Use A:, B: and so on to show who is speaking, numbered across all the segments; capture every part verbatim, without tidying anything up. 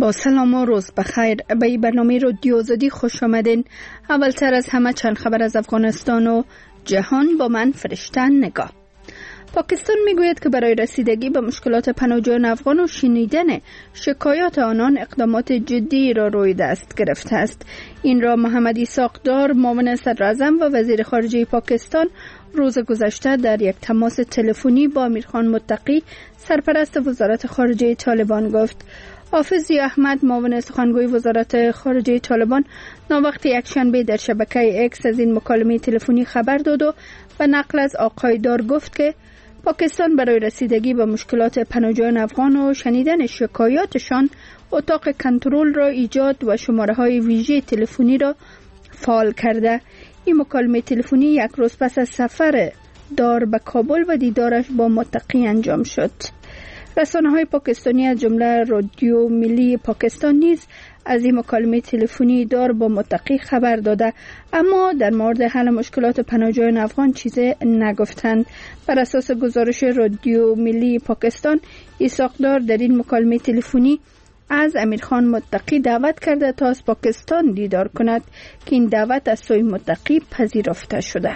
A: با سلام و روز بخیر. به این برنامه رادیو آزادی خوش آمدین. اولتر از همه چند خبر از افغانستان و جهان با من فرشته نگاه. پاکستان میگوید که برای رسیدگی به مشکلات پناهجویان افغان و شنیدن شکایات آنان اقدامات جدی را روی دست گرفته است. این را محمد اسحاق دار، معاون صدر اعظم و وزیر خارجه پاکستان، روز گذشته در یک تماس تلفنی با امیرخان متقی، سرپرست وزارت خارجه طالبان گفت. حافظ ضیا احمد، معاون سخنگوی وزارت خارجه طالبان، ناوقت یکشنبه در شبکه اکس از این مکالمه تلفنی خبر داد و به نقل از آقای دار گفت که پاکستان برای رسیدگی به مشکلات پناهجویان افغان و شنیدن شکایاتشان اتاق کنترل را ایجاد و شماره‌های ویژه تلفنی را فعال کرده. این مکالمه تلفنی یک روز پس از سفر دار به کابل و دیدارش با متقی انجام شد. رسانه‌های پاکستانی از جمله رادیو ملی پاکستان نیز از این مکالمه تلفنی دار با متقی خبر داده، اما در مورد حل مشکلات پناهجویان افغان چیزی نگفتند. بر اساس گزارش رادیو ملی پاکستان، اسحاق دار در این مکالمه تلفنی از امیرخان متقی دعوت کرده تا از پاکستان دیدار کند که این دعوت از سوی متقی پذیرفته شده.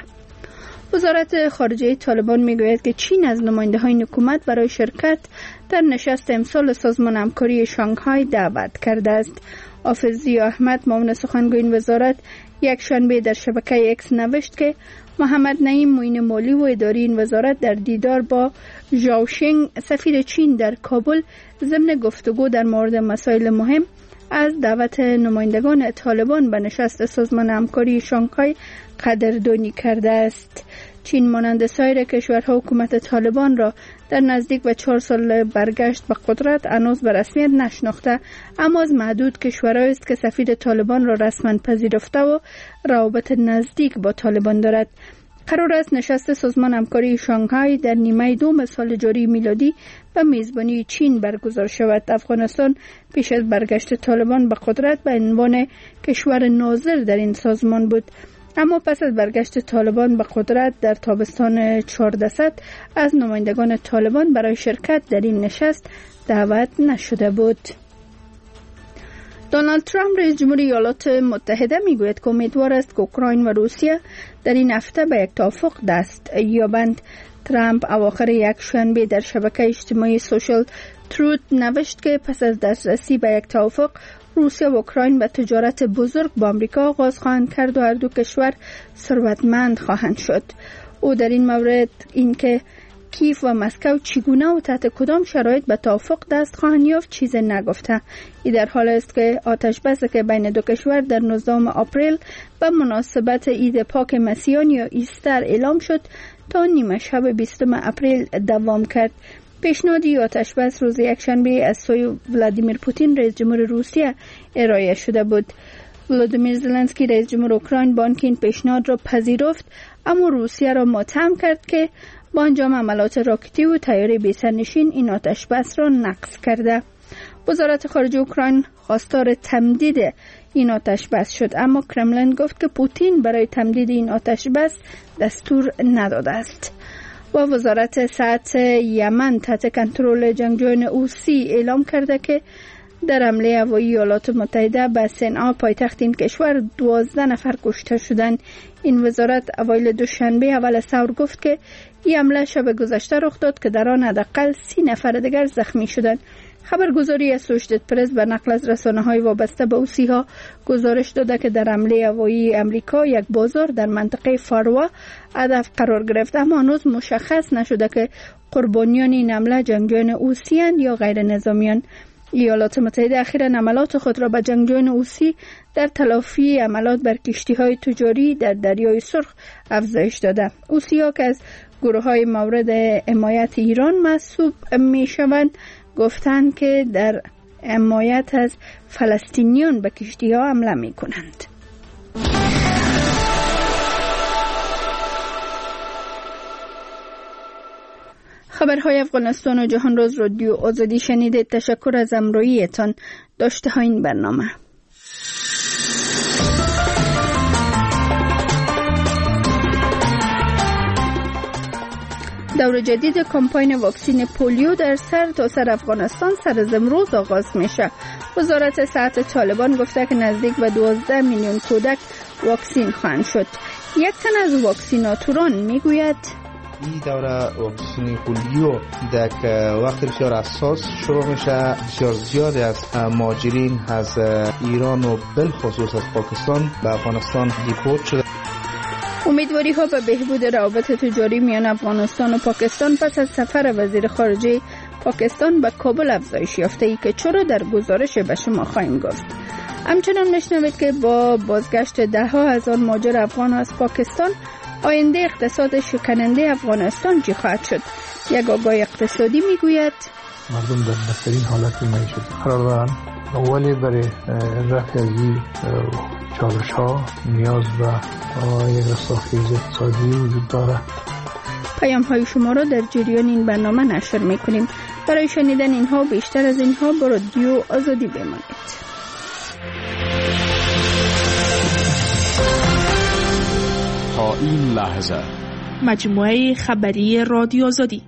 A: وزارت خارجه طالبان میگوید که چین از نماینده‌های حکومت برای شرکت در نشست امسال سازمان همکاری شانگهای دعوت کرده است. حافظ ضیا احمد، معاون سخنگوی این وزارت، یک شنبه در شبکه اکس نوشت که محمد نعیم، معین مالی و اداری این وزارت، در دیدار با ژائوشنگ، سفیر چین در کابل، ضمن گفتگو در مورد مسائل مهم از دعوت نمایندگان طالبان به نشست سازمان همکاری شانگهای قدردانی کرده است. چین مانند سایر کشورها حکومت طالبان را در نزدیک به چهار سال برگشت به قدرت هنوز به رسمیت نشناخته، اما از محدود کشورهایی است که سفیر طالبان را رسما پذیرفته و روابط نزدیک با طالبان دارد. قرار است نشست سازمان همکاری شانگهای در نیمه دوم سال جاری میلادی به میزبانی چین برگزار شود. افغانستان پیش از برگشت طالبان به قدرت به عنوان کشور ناظر در این سازمان بود، اما پس از برگشت طالبان به قدرت در تابستان چهاردهصد از نمایندگان طالبان برای شرکت در این نشست دعوت نشده بود. دونالد ترامپ، رئیس جمهور ایالات متحده، میگوید که امیدوار است که اوکراین و روسیه در این هفته به یک توافق دست یابند. ترامپ اواخر یک شنبه در شبکه اجتماعی سوشال تروت نوشت که پس از دسترسی به یک توافق، روسیه و اوکراین به تجارت بزرگ با آمریکا آغاز خواهند کرد و هر دو کشور ثروتمند خواهند شد. او در این مورد اینکه کیف و مسکو چگونه و تحت کدام شرایط به توافق دست خواهند یافت چیزی نگفته. این در حال است که آتش بسی که بین دو کشور در نوزدهم آپریل به مناسبت عید پاک مسیحیان یا ایستر اعلام شد تا نیمه شب بیستم اپریل دوام کرد. پیشنهادی آتش بس روز یکشنبه از سوی ولادیمیر پوتین، رئیس جمهور روسیه، ارائه شده بود. ولادیمیر زلنسکی، رئیس جمهور اوکراین، با آنکه این پیشنهاد را پذیرفت، اما روسیه را متهم کرد که با انجام عملات راکتی و طیاره بی سرنشین این آتش بس را نقض کرده. وزارت خارجه اوکراین خواستار تمدید این آتش بس شد، اما کرملین گفت که پوتین برای تمدید این آتش بس دستور نداده است. و وزارت صحت یمن تحت کنترل جنگجویان حوثی اعلام کرده که در حمله هوایی ایالات متحده به صنعا، پایتخت این کشور، دوازده نفر کشته شدند. این وزارت اوایل دوشنبه اول ثور گفت که این حمله شب گذشته رخ داد که در آن حداقل سی نفر دیگر زخمی شدند. خبرگزاری اسوشیتد پرس به نقل از رسانه‌های وابسته به حوثی‌ها گزارش داده که در حمله هوایی امریکا یک بازار در منطقه فاروا هدف قرار گرفت، اما هنوز مشخص نشده که قربانیان این حمله جنگجویان حوثی‌اند یا غیر نظامیان. ایالات متحده اخیراً عملات خود را به جنگجویان حوثی در تلافی عملات بر کشتی‌های تجاری در دریای سرخ افزایش داده. حوثی‌ها که از گروه‌های مورد حمایت ایران محسوب می‌شوند، گفتند که در حمایت از فلسطینیان به کشتی‌ها حمله می‌کنند. خبرهای افغانستان و جهان روز رادیو آزادی شنیدید. تشکر از همراهیتان. داشته ها این برنامه. دور جدید کمپاین واکسین پولیو در سر تا سر افغانستان سر از امروز آغاز میشه. وزارت صحت طالبان گفته که نزدیک به دوازده میلیون کودک واکسین خواهند شد. یک تن از واکسیناتوران میگوید
B: این دوره واکسن پولیو در وقت بسیار حساس شروع میشه. بسیار زیادی از مهاجرین از ایران و بالخصوص از پاکستان به افغانستان دیپورت شده.
A: امیدواری ها به بهبود روابط تجاری میان افغانستان و پاکستان پس از سفر وزیر خارجه پاکستان به کابل افزایش یافته ای که چرا در گزارش به شما خواهیم گفت. همچنان میشنوید که با بازگشت ده ها هزار مهاجر افغان از پاکستان آینده اقتصاد شکننده افغانستان چی خواهد شد. یک آگاه اقتصادی میگوید
C: مردم در بدترین حالت معیشتی قرار دارند، ولی برای رفع از این چالش ها نیاز به یک رستاخیز اقتصادی وجود دارد.
A: پیام های شما را در جریان این برنامه نشر میکنیم. برای شنیدن اینها و بیشتر از اینها با رادیو آزادی بمانید.
D: تا این لحظه
E: مجموعه خبری رادیو آزادی.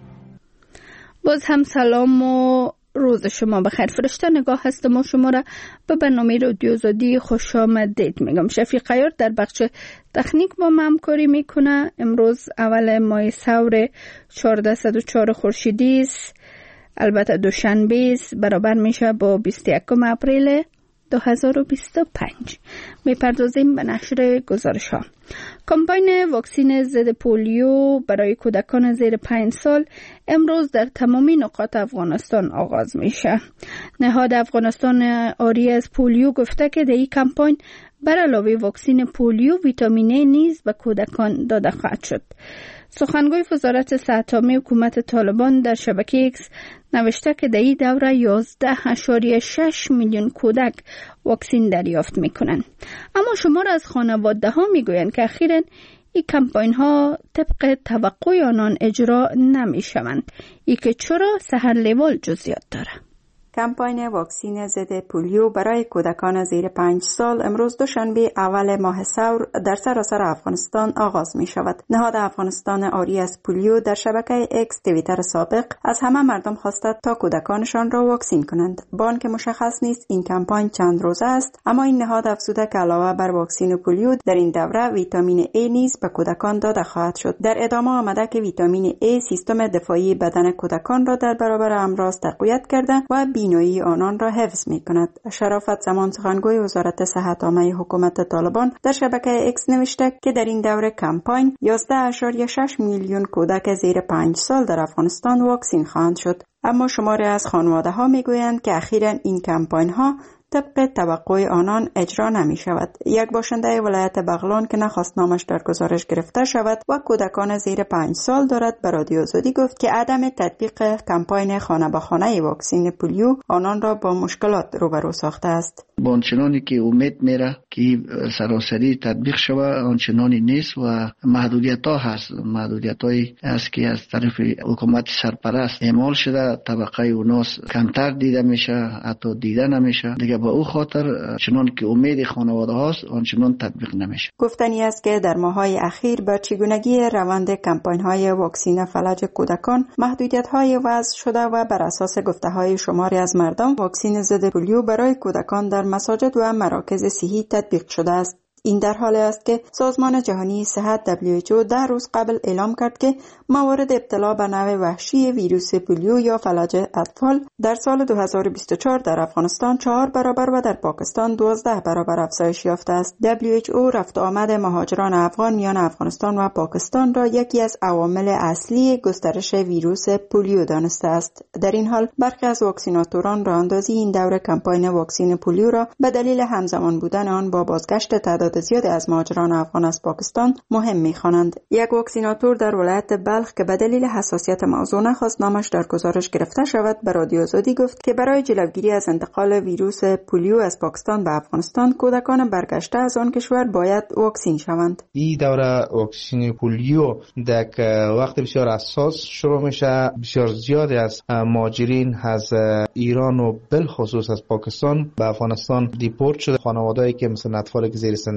A: باز هم سلام و روز شما بخیر. فرشته نگاه هستم و شما را به برنامه رادیو آزادی خوش آمدید میگم. شفیق عیار در بخش تکنیک با من همکاری میکنه. امروز اول ماه ثور چهارصد و چهار خورشیدی است، البته دوشنبه است، برابر میشه با بیست و یکم اپریل دو هزار و بیست و پنج. میپردازیم به نشر گزارش ها. کمپاین واکسین ضد پولیو برای کودکان زیر پنج سال امروز در تمامی نقاط افغانستان آغاز میشه. نهاد افغانستان آری از پولیو گفته که در این کمپاین بر علاوه واکسین پولیو ویتامین ای نیز به کودکان داده خواهد شد. سخنگوی وزارت صحت عامه حکومت طالبان در شبکه ایکس نوشته که در این دوره یازده اشاریه شش میلیون کودک واکسین دریافت میکنند. اما شمار از خانواده ها میگویند که اخیراً این کمپاین ها طبق توقع آنان اجرا نمیشوند. ای که چرا سحر لیوال جزئیات داره.
F: کمپاین واکسین ضد پولیو برای کودکان زیر پنج سال امروز دوشنبه اول ماه ثور در سراسر افغانستان آغاز می شود. نهاد افغانستان آری از پولیو در شبکه اکس توییتر سابق از همه مردم خواسته تا کودکانشان را واکسین کنند. با آنکه مشخص نیست این کمپاین چند روزه است، اما این نهاد افزوده که علاوه بر واکسین پولیو در این دوره ویتامین ای نیز به کودکان داده خواهد شد. در ادامه آمده که ویتامین ای سیستم دفاعی بدن کودکان را در برابر امراض تقویت کرده و بینایی آنان را حفظ می کند. شرافت زمان سخنگوی وزارت صحت عامه حکومت طالبان در شبکه اکس نوشته که در این دوره کمپاین یازده اشاریه شش میلیون کودک زیر پنج سال در افغانستان واکسین خواهند شد. اما شماری از خانواده ها می گویند که اخیراً این کمپاین ها طبق توقع آنان اجرا نمی شود. یک باشنده ولایت بغلان که نخواست نامش در گزارش گرفته شود و کودکان زیر پنج سال دارد به رادیو آزادی گفت که عدم تطبیق کمپاین خانه به خانه واکسین پولیو آنان را با مشکلات روبرو ساخته است.
G: با آنچنانی که امید میره که سراسری تطبیق شود آنچنانی نیست و محدودیت ها هست. محدودیت هایی است که از طرف حکومت سرپرست اعمال شده، طبقه اوناس کمتر دیده میشه، حتی دیده نمیشه. دیگه با او خاطر چنان که امید خانواده هاست آنچنان تطبیق نمیشه.
F: گفتنی است که در ماه‌های اخیر بر چگونگی روند کمپاین های واکسین فلج کودکان محدودیت های وضع شده و بر اساس گفته های شماری از مردم واکسین ضد پولیو برای کودکان در مساجد و مراکز صحی تطبیق شده است. این در حالی است که سازمان جهانی صحت دبلیو اچ او ده روز قبل اعلام کرد که موارد ابتلا به نوع وحشی ویروس پولیو یا فلج اطفال در سال دو هزار و بیست و چهار در افغانستان چهار برابر و در پاکستان دوازده برابر افزایش یافته است. دبلیو اچ او رفت آمد مهاجران افغان میان افغانستان و پاکستان را یکی از عوامل اصلی گسترش ویروس پولیو دانسته است. در این حال برخی از واکسیناتوران راه اندازی این دوره کمپاین واکسین پولیو را به دلیل همزمان بودن آن با بازگشت تعداد زیادی از مهاجران افغان از پاکستان مهم می‌خوانند. یک واکسیناتور در ولایت بلخ که به دلیل حساسیت موضوع نخواست نامش در گزارش گرفته شود به رادیو آزادی گفت که برای جلوگیری از انتقال ویروس پولیو از پاکستان به افغانستان کودکان برگشته از آن کشور باید واکسین شوند.
B: این دوره واکسن پولیو در وقت بسیار حساس شروع میشه. بسیار زیادی از مهاجرین از ایران و بالخصوص از پاکستان به افغانستان دیپورت شده. خانواده‌ای که مثلا اطفالی که زیر سن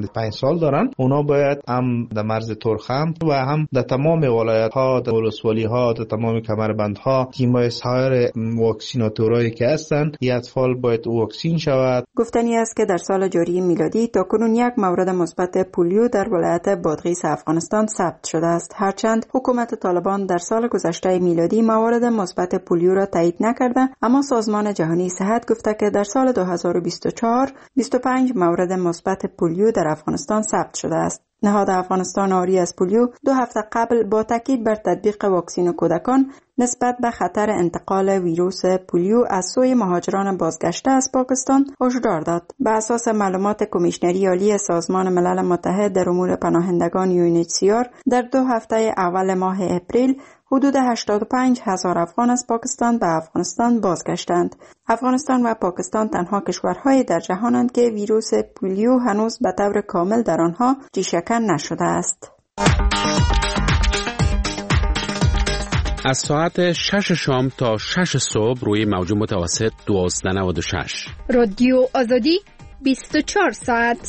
B: بند پنج سال دارن، اونا باید هم در مرز ترخم و هم در تمام ولایت ها، در ولسوالی ها، در تمام کمربند ها تیمای سایر واکسیناتورایی که هستند این اطفال باید واکسین شود.
F: گفتنی است که در سال جاری میلادی تا کنون یک مورد مثبت پولیو در ولایت بادغیس افغانستان ثبت شده است، هرچند حکومت طالبان در سال گذشته میلادی موارد مثبت پولیو را تایید نکرده، اما سازمان جهانی صحت گفته که در سال دو هزار و بیست و چهار بیست و پنج مورد مثبت پولیو در افغانستان ثبت شده است. نهاد افغانستان آری از پولیو دو هفته قبل با تاکید بر تطبیق واکسین کودکان نسبت به خطر انتقال ویروس پولیو از سوی مهاجران بازگشته از پاکستان هشدار داد. به اساس معلومات کمیشنری عالی سازمان ملل متحد در امور پناهندگان یو ان اچ سی آر در دو هفته اول ماه اپریل حدود هشتاد و پنج هزار افغان از پاکستان به افغانستان بازگشتند. افغانستان و پاکستان تنها کشورهای در جهانند که ویروس پولیو هنوز به طور کامل در آنها ریشه‌کن نشده است.
H: از ساعت شش شام تا شش صبح روی موج متوسط دوازده نود و شش
A: رادیو آزادی بیست و چهار ساعت.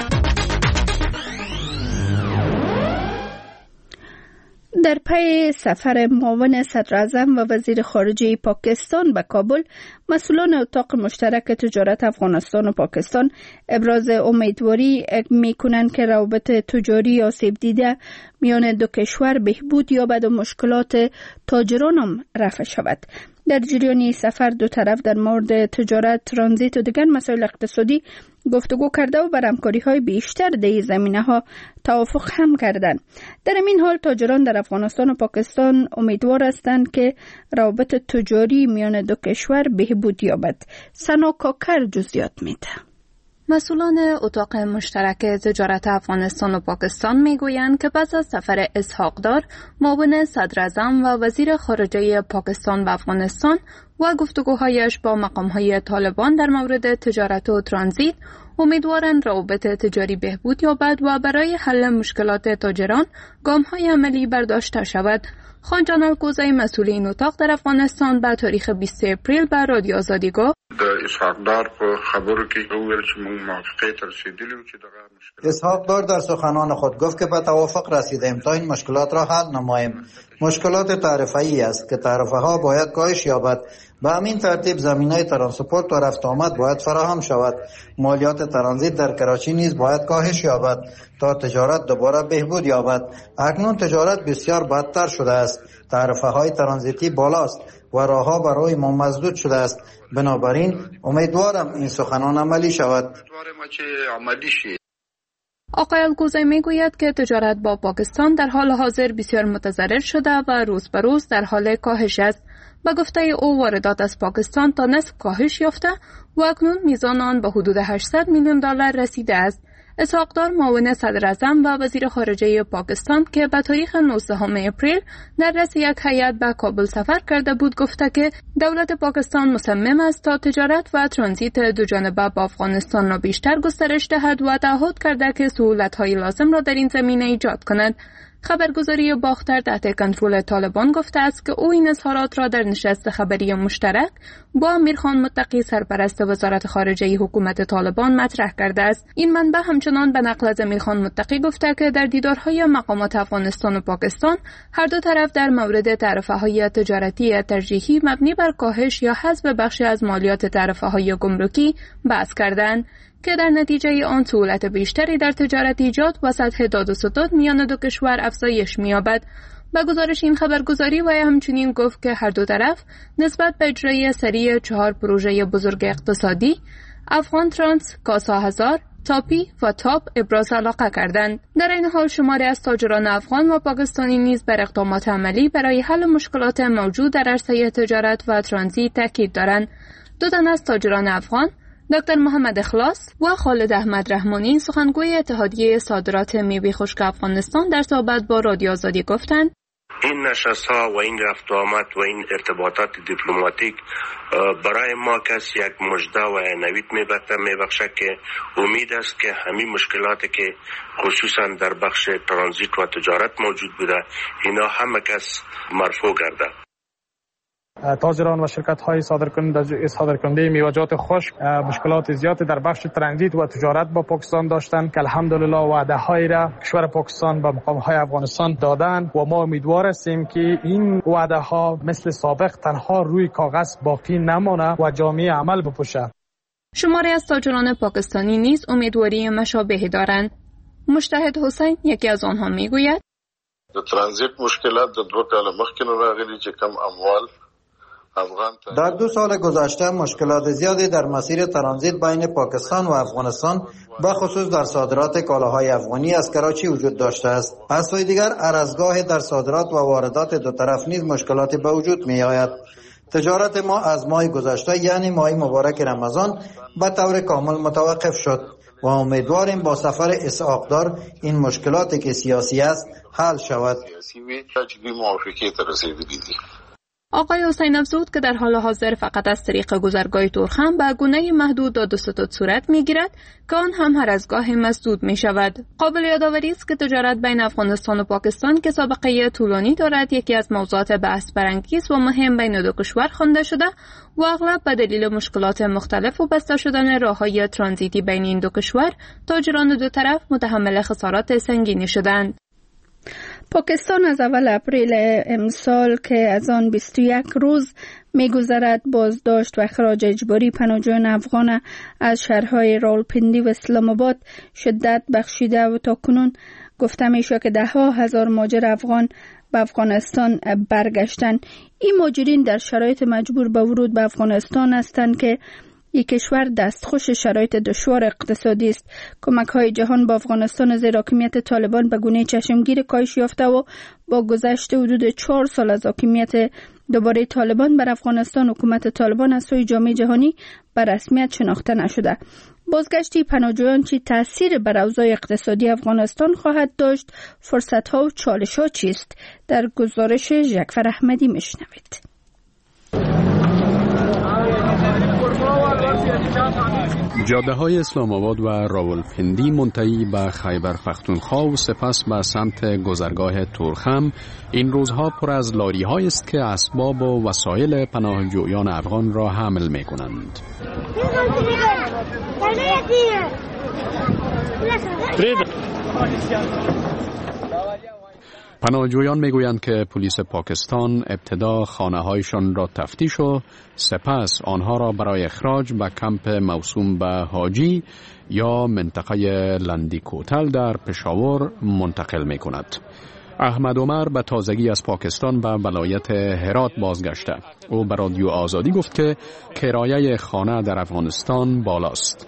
A: در پی سفر معاون صدراعظم و وزیر خارجه پاکستان به کابل، مسئولان اتاق مشترک تجارت افغانستان و پاکستان ابراز امیدواری می‌کنند که روابط تجاری آسیب دیده میان دو کشور بهبود یابد و مشکلات تاجران هم رفع شود. در جریان سفر دو طرف در مورد تجارت، ترانزیت و دیگر مسائل اقتصادی گفتگو کرده و بر همکاری‌های بیشتر در این زمینه‌ها توافق هم کردند. در این حال تاجران در افغانستان و پاکستان امیدوار هستند که روابط تجاری میان دو کشور بهبود یابد. سنا کاکر جزئیات میده.
I: مسئولان اتاق مشترک تجارت افغانستان و پاکستان میگویند که پس از سفر اسحاقدار، معاون صدراعظم و وزیر خارجه پاکستان به افغانستان و گفتگوهایش با مقام‌های طالبان در مورد تجارت و ترانزیت، امیدوارند روابط تجاری بهبود یابد و برای حل مشکلات تاجران گام‌های عملی برداشته شود. خان جان الکوزی مسئول این اتاق در افغانستان به تاریخ بیست اپریل به رادیو آزادی گفت:
J: د اسحاقدار په خبرو کې وویل چې موږ موافقه ته رسیدلی و چې دغه مشکل
K: اسحاقدار در سخنان خود گفت که به توافق رسیدیم تا این مشکلات را حل نماییم. مشکلات تعرفه‌ای است که تعرفه‌ها باید کاهش یابد. به همین ترتیب زمینه ترانسپورت و رفت آمد باید فراهم شود. مالیات ترانزیت در کراچی نیز باید کاهش یابد تا تجارت دوباره بهبود یابد. اکنون تجارت بسیار بدتر شده است. تعرفه‌های ترانزیتی بالاست و راهها برای ما مسدود شده است. بنابراین امیدوارم این سخنان عملی شود.
I: آقای الکوزی میگوید که تجارت با پاکستان در حال حاضر بسیار متضرر شده و روز به روز در حال کاهش است. به گفته او واردات از پاکستان تا نصف کاهش یافته و اکنون میزان آن به حدود هشتصد میلیون دلار رسیده است. اسحاقدار معاون صدراعظم و وزیر خارجه پاکستان که به تاریخ نوزدهم اپریل در رأس یک هیئت به کابل سفر کرده بود گفته که دولت پاکستان مصمم است تا تجارت و ترانزیت دو جانبه با افغانستان را بیشتر گسترش دهد و تعهد کرده که سهولت‌های لازم را در این زمینه ایجاد کند. خبرگزاری باختر تحت کنترل طالبان گفته است که او این اظهارات را در نشست خبری مشترک با امیرخان متقی سرپرست وزارت خارجه حکومت طالبان مطرح کرده است. این منبع همچنان به نقل از امیرخان متقی گفته که در دیدارهای مقامات افغانستان و پاکستان هر دو طرف در مورد تعرفه‌های تجارتی ترجیحی مبنی بر کاهش یا حذف بخشی از مالیات تعرفه‌های گمرکی بحث کردند که در نتیجه آن سهولت بیشتری در تجارت ایجاد و سطح داد و ستد میان دو کشور افزایش می‌یابد. به گزارش این خبرگزاری و همچنین گفت که هر دو طرف نسبت به اجرای سریع چهار پروژه بزرگ اقتصادی افغان ترانس، کاسا هزار، تاپی و تاپ ابراز علاقه کردند. در این حال شماری از تاجران افغان و پاکستانی نیز بر اقدامات عملی برای حل مشکلات موجود در عرصه تجارت و ترانزیت تاکید دارند. دو تن از تاجران افغان، دکتر محمد اخلاص و خالد احمد رحمانی، سخنگوی اتحادیه صادرات میوه خشک افغانستان، در صحبت با رادیو آزادی گفتند:
L: این نشست‌ها و این رفت و آمد و این ارتباطات دیپلماتیک برای ما کس یک مژده و نوید میبخشه که امید است که همین مشکلاتی که خصوصا در بخش ترانزیت و تجارت موجود بوده اینا همه کس مرفوع گردد.
M: تاجران و شرکت‌های صادرکننده صادرکننده میوه‌جات خشک مشکلات زیادی در بخش ترانزیت و تجارت با پاکستان داشتند که الحمدلله وعده‌های را کشور پاکستان به مقام‌های افغانستان دادند و ما امیدوار هستیم که این وعده‌ها مثل سابق تنها روی کاغذ باقی نمانه و جامعه عمل بپوشد.
I: شماری از تاجران پاکستانی نیز امیدواری مشابهی دارند. مجتهد حسین یکی از آنها میگوید
N: د ترانزیت مشکلات د دوه کال مخکې راغلي چې کم اموال افغان
K: در دو سال گذشته مشکلات زیادی در مسیر ترانزیت بین پاکستان و افغانستان به خصوص در صادرات کالاهای افغانی از کراچی وجود داشته است. از سوی دیگر ارزگاه در صادرات و واردات دو طرف نیز مشکلاتی به وجود می آید. تجارت ما از ماه گذشته یعنی ماه مبارک رمضان به طور کامل متوقف شد و امیدواریم با سفر اسحاقدار این مشکلاتی که سیاسی است حل شود.
I: آقای حسین افزود که در حال حاضر فقط از طریق گذرگاه تورخم به گونه محدود داد و ستد صورت میگیرد که آن هم هر از گاهی مسدود می شود. قابل یادآوری است که تجارت بین افغانستان و پاکستان که سابقه طولانی دارد یکی از موضوعات بحث برانگیز و مهم بین دو کشور خوانده شده و اغلب به دلیل مشکلات مختلف و بسته شدن راههای ترانزیتی بین این دو کشور تاجران دو طرف متحمل خسارات سنگینی شدند.
A: پاکستان از اول اپریل امسال که از آن بیست و یک روز می‌گذرد بازداشت و اخراج اجباری پناهجویان افغان از شهرهای راولپنڈی و اسلام آباد شدت بخشیده و تاکنون گفته میشه که ده ها هزار مهاجر افغان به افغانستان برگشتند. این مهاجرین در شرایط مجبور به ورود به افغانستان هستند که یک کشور دستخوش شرایط دشوار اقتصادی است. کمک‌های جهان با افغانستان زیر حاکمیت طالبان به گونه چشمگیر کاهش یافته و با گذشت حدود چهار سال از حاکمیت دوباره طالبان بر افغانستان، حکومت طالبان از سوی جامعه جهانی به رسمیت شناخته نشده. بازگشتی پناهجویان چی تأثیر بر اوضاع اقتصادی افغانستان خواهد داشت؟ فرصت‌ها و چالش‌ها چیست؟ در گزارش ژکفر احمدی میشنوید.
H: جاده های اسلام آباد و راولپنڈی منتهی به خیبر پختونخوا و سپس به سمت گذرگاه تورخم این روزها پر از لاری های است که اسباب و وسایل پناهجویان افغان را حمل می کنند. پناهجویان میگویند که پلیس پاکستان ابتدا خانه‌هایشان را تفتیش و سپس آنها را برای اخراج به کمپ موسوم به حاجی یا منطقه لندی کوتل در پشاور منتقل می‌کند. احمد عمر به تازگی از پاکستان به ولایت هرات بازگشته. او به رادیو آزادی گفت که کرایه خانه در افغانستان بالاست.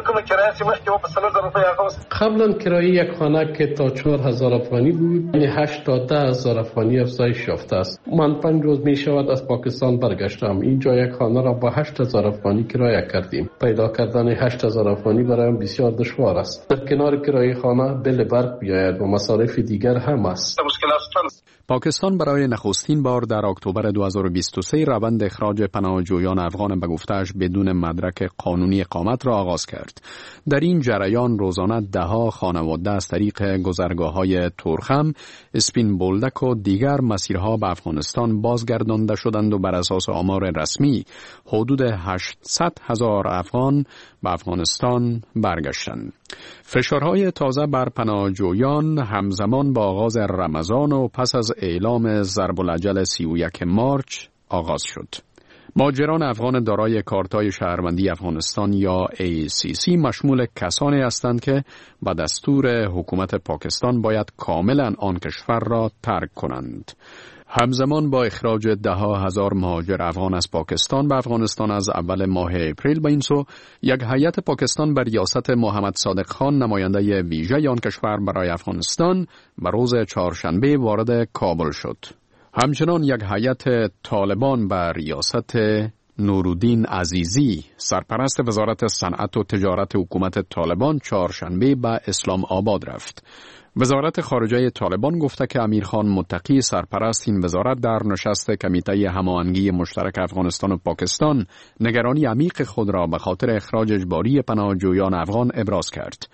O: قبلا کرایه یک خانه که تا چهار هزار افغانی بود یعنی هشت تا ده هزار افغانی افزایش یافته است. من پنج روز می شود از پاکستان برگشتم. اینجا یک خانه را با هشت هزار افغانی کرایه کردیم. پیدا کردن هشت هزار افغانی برایم بسیار دشوار است. در کنار کرایه خانه بل برق بیاید و مصارف دیگر هم است.
H: پاکستان برای نخستین بار در اکتبر دو هزار و بیست و سه روند اخراج پناهجویان افغان به گفته‌اش بدون مدرک قانونی اقامت را آغاز کرد. در این جریان روزانه ده‌ها خانواده از طریق گذرگاه‌های تورخم، اسپین بولدک و دیگر مسیرها به افغانستان بازگردانده شدند و بر اساس آمار رسمی حدود هشتصد هزار افغان به افغانستان برگشتند. فشارهای تازه بر پناهجویان همزمان با آغاز رمضان و پس از اعلام ضرب الاجل سی و یک مارچ آغاز شد. مهاجران افغان دارای کارت‌های شهروندی افغانستان یا ای سی سی مشمول کسانی هستند که به دستور حکومت پاکستان باید کاملا آن کشور را ترک کنند. همزمان با اخراج ده ها هزار مهاجر افغان از پاکستان به افغانستان از اول ماه اپریل به این سو، یک هیئت پاکستان بر ریاست محمد صادق خان نماینده ویژه آن کشور برای افغانستان به روز چهارشنبه وارد کابل شد. همچنان یک هیئت طالبان بر ریاست نورالدین عزیزی سرپرست وزارت صنعت و تجارت حکومت طالبان چهارشنبه به اسلام آباد رفت. وزارت خارجه طالبان گفته که امیرخان متقی سرپرست این وزارت در نشست کمیته هماهنگی مشترک افغانستان و پاکستان نگرانی عمیق خود را به خاطر اخراج اجباری پناهجویان افغان ابراز کرد.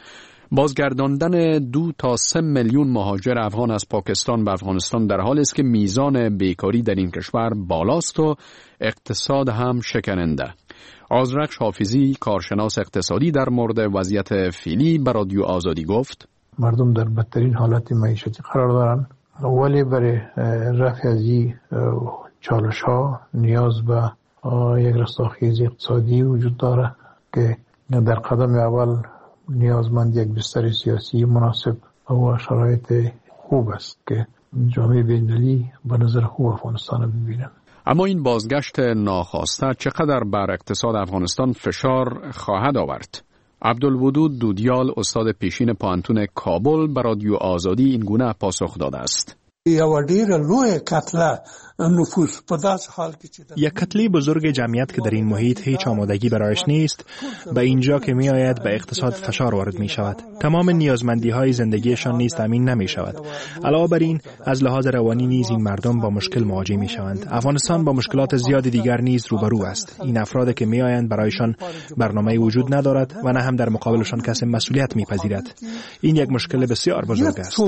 H: بازگرداندن دو تا سه میلیون مهاجر افغان از پاکستان به افغانستان در حالی است که میزان بیکاری در این کشور بالاست و اقتصاد هم شکننده. آذرخش حافظی، کارشناس اقتصادی، در مورد وضعیت فعلی به رادیو آزادی گفت:
C: مردم در بدترین حالت معیشتی قرار دارند، ولی برای رفع از این چالش ها نیاز به یک رستاخیز اقتصادی وجود داره که در قدم اول نیازمند یک بستر سیاسی مناسب و شرایط خوب است که جامعه بین‌المللی به نظر خوب افغانستان ببینند.
H: اما این بازگشت ناخواسته چقدر بر اقتصاد افغانستان فشار خواهد آورد؟ عبدالودود دودیال، استاد پیشین پوهنتون کابل، به رادیو آزادی این گونه پاسخ داده است:
P: یو ډیره لویه کتله نفوس په داسې حال کې چې
Q: یک کتله بزرگ جمعیت که در این محیط هیچ آمادگی برایش نیست، به اینجا که می آید به اقتصاد فشار وارد می شود. تمام نیازمندی های زندگیشان نیز تامین نمی شود. علاوه بر این از لحاظ روانی نیز این مردم با مشکل مواجه می شوند. افغانستان با مشکلات زیاد دیگر نیز روبرو است. این افراد که می آیند برایشان برنامه وجود ندارد و نه هم در مقابلشان کسی مسئولیت می پذیرد. این یک مشکل بسیار بزرگ است.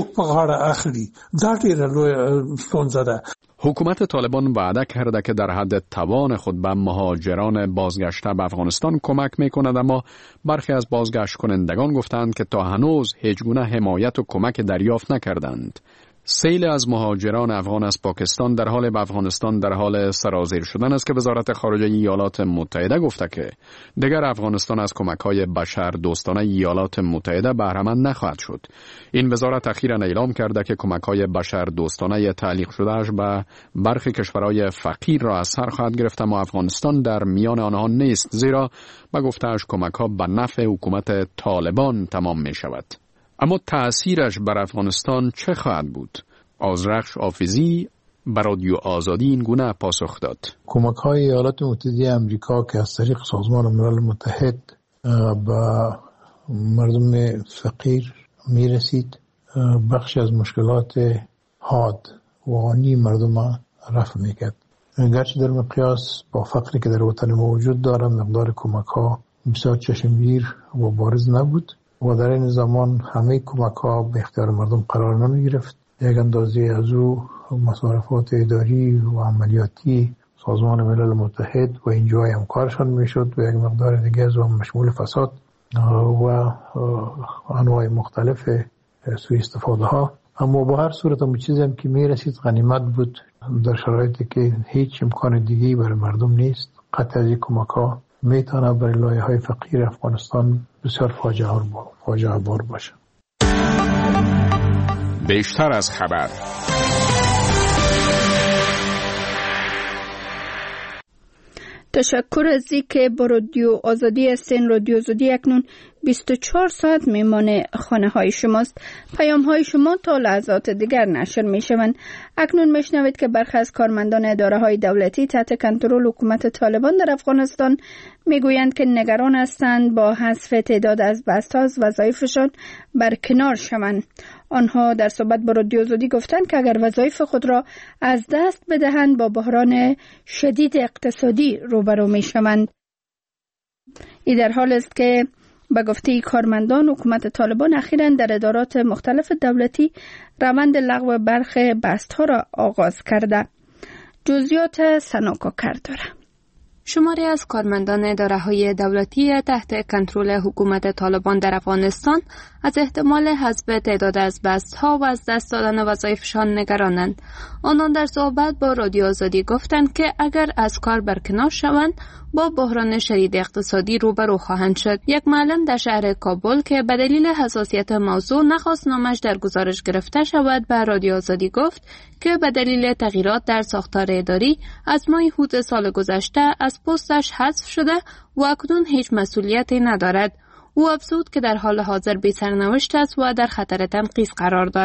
H: حکومت طالبان وعده کرده که در حد توان خود به مهاجران بازگشته به افغانستان کمک میکند، اما برخی از بازگشت کنندگان گفتند که تا هنوز هیچ گونه حمایت و کمک دریافت نکردند. سیل از مهاجران افغان از پاکستان در حال به افغانستان در حال سرازیر شدن است که وزارت خارجه ایالات متحده گفته که دیگر افغانستان از کمک‌های بشر دوستانه ایالات متحده بهره‌مند نخواهد شد. این وزارت اخیراً اعلام کرده که کمک‌های بشر دوستانه تعلیق شدهش به برخی کشورهای فقیر را از سر خواهد گرفت، اما افغانستان در میان آنها نیست، زیرا به گفته‌اش کمک‌ها به نفع حکومت طالبان تمام می‌شود. اما تأثیرش بر افغانستان چه خواهد بود؟ آذرخش حافظی بر رادیو آزادی این گونه پاسخ داد:
C: کمک‌های ایالات متحده آمریکا که از طریق سازمان ملل متحد به مردم فقیر میرسید، بخش از مشکلات حاد و آنی مردم رفع میکرد. گرچه در مقیاس با فقری که در وطن ما وجود داره مقدار کمک‌ها بسیار چشمگیر و بارز نبود و در این زمان همه کمک‌ها به اختیار مردم قرار نمی گرفت. یک اندازه از او مصارفات اداری و عملیاتی سازمان ملل متحد و اینجای همکارشان می شد و یک مقدار دیگه از اون مشمول فساد و انواع مختلف سوء استفاده ها. اما با هر صورت هم چیزی هم که می رسید غنیمت بود در شرایطی که هیچ امکان دیگه‌ای برای مردم نیست. قطع از این کمک‌ها میتونه برای لایه‌های فقیر افغانستان بسیار فاجعه بار باشه.
D: بیشتر از خبر.
A: تشکر از اینکه با رادیو آزادی هستین. رادیو آزادی اکنون بیست و چهار ساعت میمانه خانه های شماست. پیام های شما تا لحظات دیگر نشر می شوند. اکنون میشنوید که برخی از کارمندان اداره های دولتی تحت کنترل حکومت طالبان در افغانستان میگویند که نگران هستند با حذف تعداد از بست ها از وظایفشان برکنار شوند. آنها در صحبت با رادیو آزادی گفتند که اگر وظایف خود را از دست بدهند با بحران شدید اقتصادی روبرو می شوند. این در حال است که به گفته کارمندان حکومت طالبان اخیراً در ادارات مختلف دولتی روند لغو برخی بست‌ها را آغاز کرده. جزئیات سناکا کرداره.
I: شماری از کارمندان اداره‌های دولتی تحت کنترل حکومت طالبان در افغانستان از احتمال حذف تعداد از بست‌ها و از دست دادن وظایفشان نگرانند. آنان در صحبت با رادیو آزادی گفتند که اگر از کار برکنار شوند با بحران شدید اقتصادی روبرو خواهند شد. یک معلم در شهر کابل که به دلیل حساسیت موضوع نخواست نامش در گزارش گرفته شود به رادیو آزادی گفت که به دلیل تغییرات در ساختار اداری از ماه هوت سال گذشته از پستش حذف شده و اکنون هیچ مسئولیتی ندارد. او افزود که در حال حاضر بی سرنوشت است و در خطر تنقیص قرار دارد.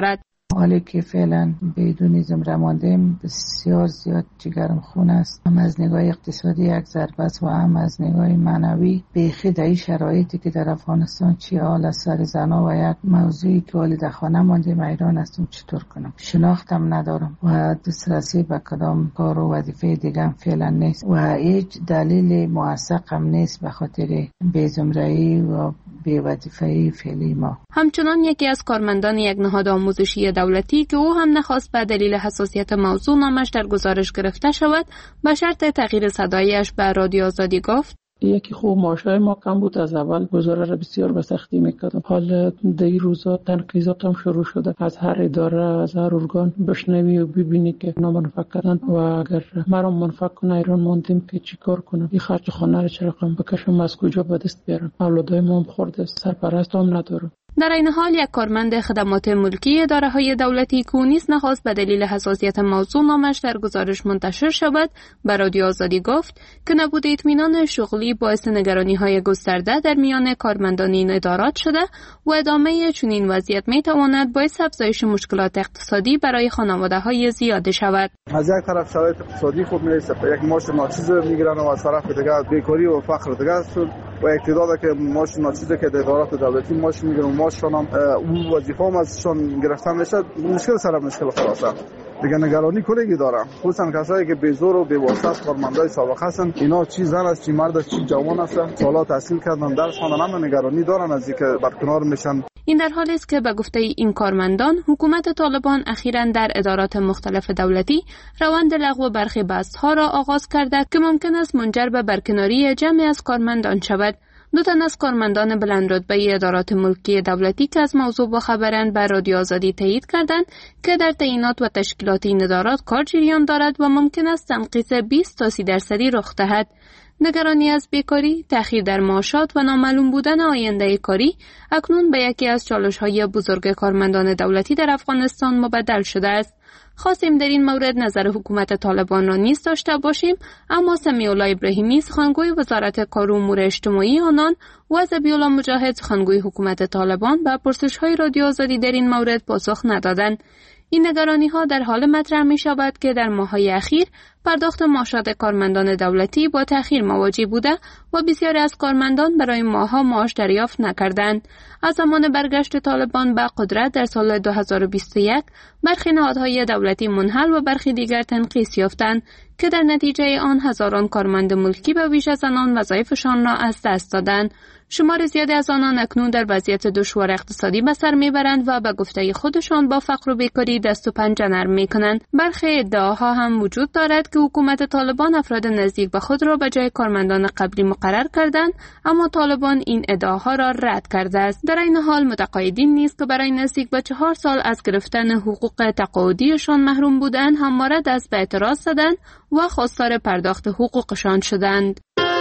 R: حالی که فعلا بدون زمره ماندیم بسیار زیاد جگرم خون است. هم از نگاه اقتصادی یک ضربه است و هم از نگاه معنوی. بیخی در این شرایطی که در افغانستان چی حال از سر زنا و یک موضوعی که حالی در خانه ماندیم ایران هستم چطور کنم. شناختم ندارم و دسترسی به کدام کار و وظیفه دیگه هم فعلا نیست و هیچ دلیل موثق هم نیست به خاطر بی‌زمره‌ای و بی‌وظیفه‌ای فعلی ما.
I: همچنان یکی از کارمندان یک نهاد آموزشی دولتی که او هم نخواست به دلیل حساسیت موضوع نامش در گزارش گرفته شود به شرط تغییر صدایش به رادیو آزادی گفت:
S: یکی خوب معاشای ما کم بود، از اول گزاره را بسیار به سختی میکردم. حال در این روزا تنقیضات هم شروع شده، از هر اداره از هر ارگان بشنوی و ببینی که اونا منفق کردن و اگر مرا منفق کنه ایران ماندیم که چی کار کنم، این خرج خانه را چه رقم بکشم، از کجا به دست بیارم، اولادای ما هم خورده، سرپرست هم ندارم.
I: در این حال یک کارمند خدمات ملکی اداره‌های دولتی که نیز نخواست به دلیل حساسیت موضوع نامش در گزارش منتشر شود به رادیو آزادی گفت که نبود اطمینان شغلی باعث نگرانی‌های گسترده در میان کارمندان این ادارات شده و ادامه چنین وضعیت می‌تواند باعث افزایش مشکلات اقتصادی برای خانواده‌های زیاد شود.
T: از یک طرف شرایط اقتصادی خوب نیست، یک ماش ناچیز میگیرن و از طرف دیگر بیکاری و فقر دیگر است و اقتدار که ماش ناچیزه که در ادارات دولتی ماش میگیرن، ماششون هم اون وظیفه هم ازشون گرفتن میشه، مشکل سر مشکل خلاصه دیگه. نگرانی کلیگی دارم، خصوصا کسایی که بیزور و بی‌واسطه کارمندای سابق هستن. اینا چی زن است، چی مرد است، چی جوان است، سالا تحصیل کردن، درس خواندن، هم نگرانی دارن از اینکه برکنار میشن.
I: این در حالی است که به گفته این کارمندان حکومت طالبان اخیراً در ادارات مختلف دولتی روند لغو برخی بست‌ها را آغاز کرده که ممکن است منجر به برکناری جمعی از کارمندان شود. دو تن از کارمندان بلندرتبه ادارات ملکی دولتی که از موضوع باخبرند بر رادیو آزادی تایید کردند که در تعیینات و تشکیلات این ادارات کار جریان دارد و ممکن است تنقیص بیست تا سی درصدی رخ دهد. نگرانی از بیکاری، تأخیر در معاشات و نامعلوم بودن آینده کاری اکنون به یکی از چالش‌های بزرگ کارمندان دولتی در افغانستان مبدل شده است. خواستیم در این مورد نظر حکومت طالبان را نیز داشته باشیم، اما سمیع الله ابراهیمی سخنگوی وزارت کار و امور اجتماعی آنان و ذبیح الله مجاهد سخنگوی حکومت طالبان به پرسش‌های رادیو آزادی در این مورد پاسخ ندادند. این نگرانی‌ها در حال مطرح می‌شود که در ماه‌های اخیر پرداخت معاشات کارمندان دولتی با تأخیر مواجه بوده و بسیاری از کارمندان برای ماه‌ها معاش دریافت نکردند. از زمان برگشت طالبان به قدرت در سال دو هزار و بیست و یک برخی نهادهای دولتی منحل و برخی دیگر تنقیص یافتند که در نتیجه آن هزاران کارمند ملکی به ویژه زنان وظایفشان را از دست دادند. شمار زیادی از آنان اکنون در وضعیت دشوار اقتصادی به سر میبرند و به گفته خودشان با فقر و بیکاری دست و پنجه نرم میکنند. برخی ادعاها هم وجود دارد که حکومت طالبان افراد نزدیک به خود را به جای کارمندان قبلی مقرر کردند، اما طالبان این ادعاها را رد کرده است. در این حال متقاعدین نیز که برای نزدیک به چهار سال از گرفتن حقوق تقاعدیشان محروم بودند همواره دست به اعتراض زدند و خواستار پرداخت حقوقشان شدند.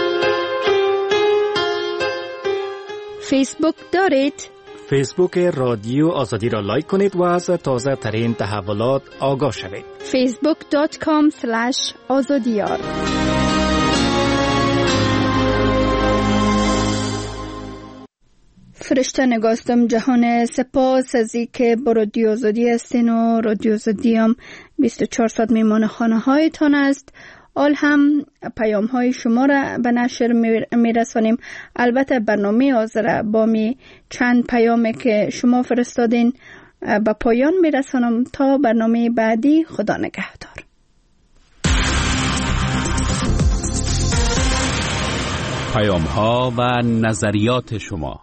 A: فیسبوک دارید؟
Q: فیسبوک رادیو آزادی را لایک کنید و از تازه ترین تحولات آگاه شوید.
A: فیسبوک دات کام سلش آزادیار. فرشته نگاستم جهان، سپاس از ای که با رادیو آزادی هستین و رادیو آزادی هم بیست و چهار ساعت میمان خانه هایتان است. آل هم پیام های شما را به نشر می رسانیم. البته برنامه حاضر با می چند پیامی که شما فرستادین به پایان می رسانم تا برنامه بعدی. خدا نگهدار.
D: پیام ها و نظریات شما.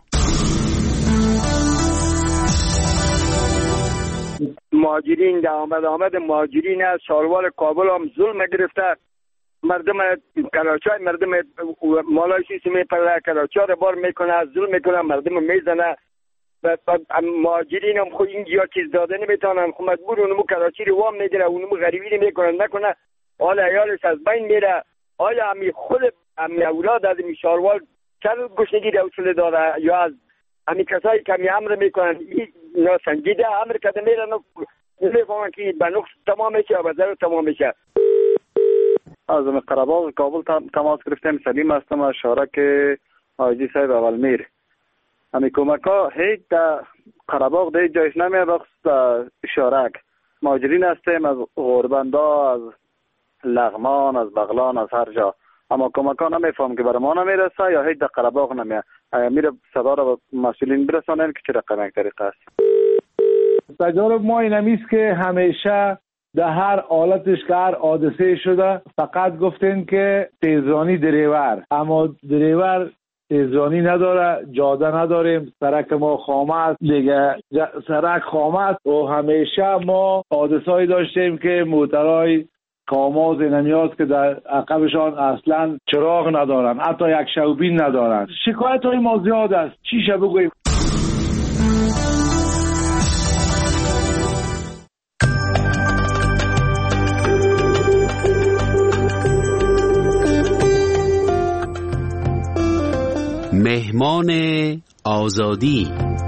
U: مهاجرین در آمد آمد مهاجرین از شاروار کابل هم ظلم گرفته. مردم کراچی مردم مالای سیسی میپره، کراچی رو بار میکنه، از ظلم میکنه، مردم میزنه. مهاجرین هم خود اینجا چیز داده نمیتونن، خود مجبور اونمو کراچی رو وام میگیره، اونمو غریبی نمیکنن نکنه، حالا عیالش از بین میره. آیا همی خود همی اولاد از همی شاروار چند گشنگی دوسله داره یا از همی کسایی که همی امر میکنن این ناسنجیده امر کده میرن نمیفهمن که به نقص تمام میشه و به ضرر تمام میشه.
V: از قره‌باغ کابل تماس گرفتیم. سلیم هستم از شارک حاجی صاحب اول میر. همی کمک ها هیچ در قره‌باغ در جایش نمیه بخصوص شارک مهاجرین هستیم از غوربندا، از لغمان، از بغلان، از هر جا، اما کمک ها نمیفهم که برای ما نمیرسه یا هیچ در قره‌باغ نمیه. میره صدا را به مسئولین برسانن که چه رقم یک طریقه است.
E: تجارب ما این همیست که همیشه در هر حالتش که هر حادثه شده فقط گفتین که تیزرانی دریور، اما دریور تیزرانی نداره، جاده نداریم، سرک ما خامه است دیگه، سرک خامه است و همیشه ما حادثه‌ای داشتیم که موترهای کاماز اینمیاست که در عقبشان اصلا چراغ ندارن، حتی یک شوبین ندارن. شکایت های ما زیاد است، چی شه بگویم.
D: مهمان آزادی.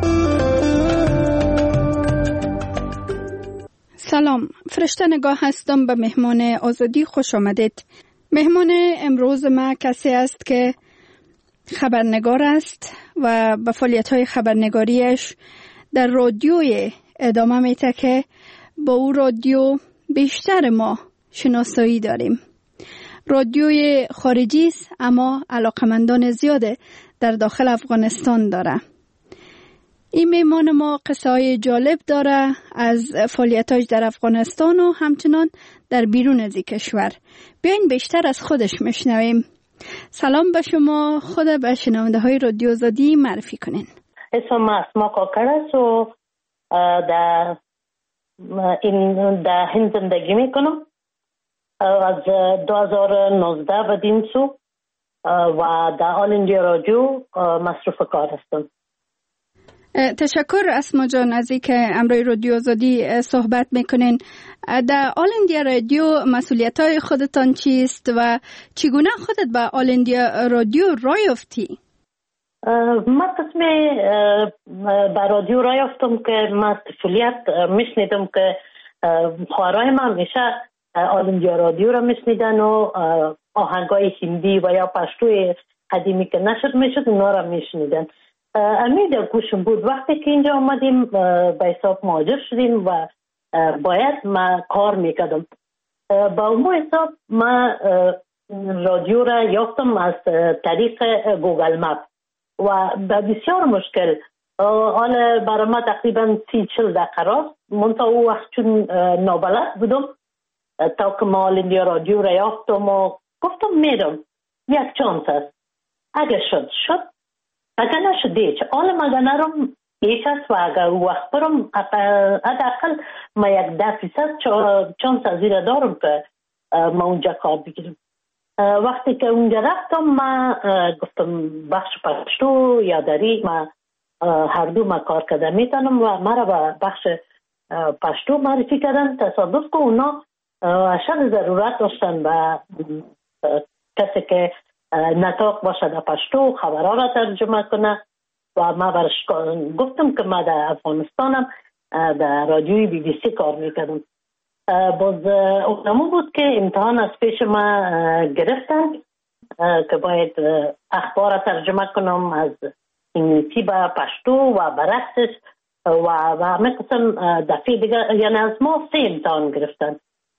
A: سلام، فرشته نگاه هستم. به مهمان آزادی خوش آمدید. مهمان امروز ما کسی است که خبرنگار است و به فعالیت‌های خبرنگاریش در رادیوی ادامه میده که با او رادیو بیشتر ما شناسایی داریم. رادیوی خارجی است اما علاقمندان زیاده در داخل افغانستان داره. این میمان ما قصه های جالب داره از فعالیتاش در افغانستان و همچنان در بیرون از کشور. بیاین بیشتر از خودش میشنویم. سلام به شما، خود به شنونده های رادیو آزادی معرفی کنین.
G: اسم اسما کاکر است و در این در هند زندگی میکنم. از دو هزار و نوزده بدین سو و در آل اندیا رادیو مصروف کار هستم.
A: تشکر اسما جان از اینکه امروی رادیو آزادی صحبت میکنین. در آل اندیا رادیو مسئولیت‌های خودتان چیست و چگونه خودت به آل اندیا رادیو راه یافتی؟
G: من قسم به رادیو راه یافتم که من طفولیت میشنیدم که خواهرای من میشه آل اندیا رادیو را میشنیدن و آهنگای هندی و یا پشتوی قدیمی که نشد میشد اونا را میشنیدن. امید در گوشم بود. وقتی که اینجا آمدیم به حساب مهاجر شدیم و باید ما کار میکردم. با اون حساب ما رادیو را یافتم از طریق گوگل مپ و به بسیار مشکل. حالا برای ما تقریبا سی چل دقیقه راست منطقه او وقت چون نابلد بودم تا که ما آل اندیا رادیو را یافتم و گفتم میرم یک چانس است، اگر شد شد، اگر نشد دیچ آلم اگر نرم یک است و اگر وقت برم حداقل ما یک ده فیصد چانس از زیر دارم که ما اونجا کار بگیرم. وقتی که اونجا رفتم ما گفتم بخش پشتو یا دری ما هر دو ما کار کرده میتونم و مرا به بخش پشتو معرفی کردن. تصادف که اونا اشد ضرورت داشتن به کسی که نطاق باشه در پشتو خبرها را ترجمه کنه و ما برش گفتم که ما در افغانستانم در رادیوی بی بی سی کار میکردم. باز اونمو بود که امتحان از پیش ما گرفتن که باید اخبار را ترجمه کنم از انگلیسی به پشتو و برعکسش و همه قسم. دفعه دیگه یعنی از ما سه امتحان گرفتن.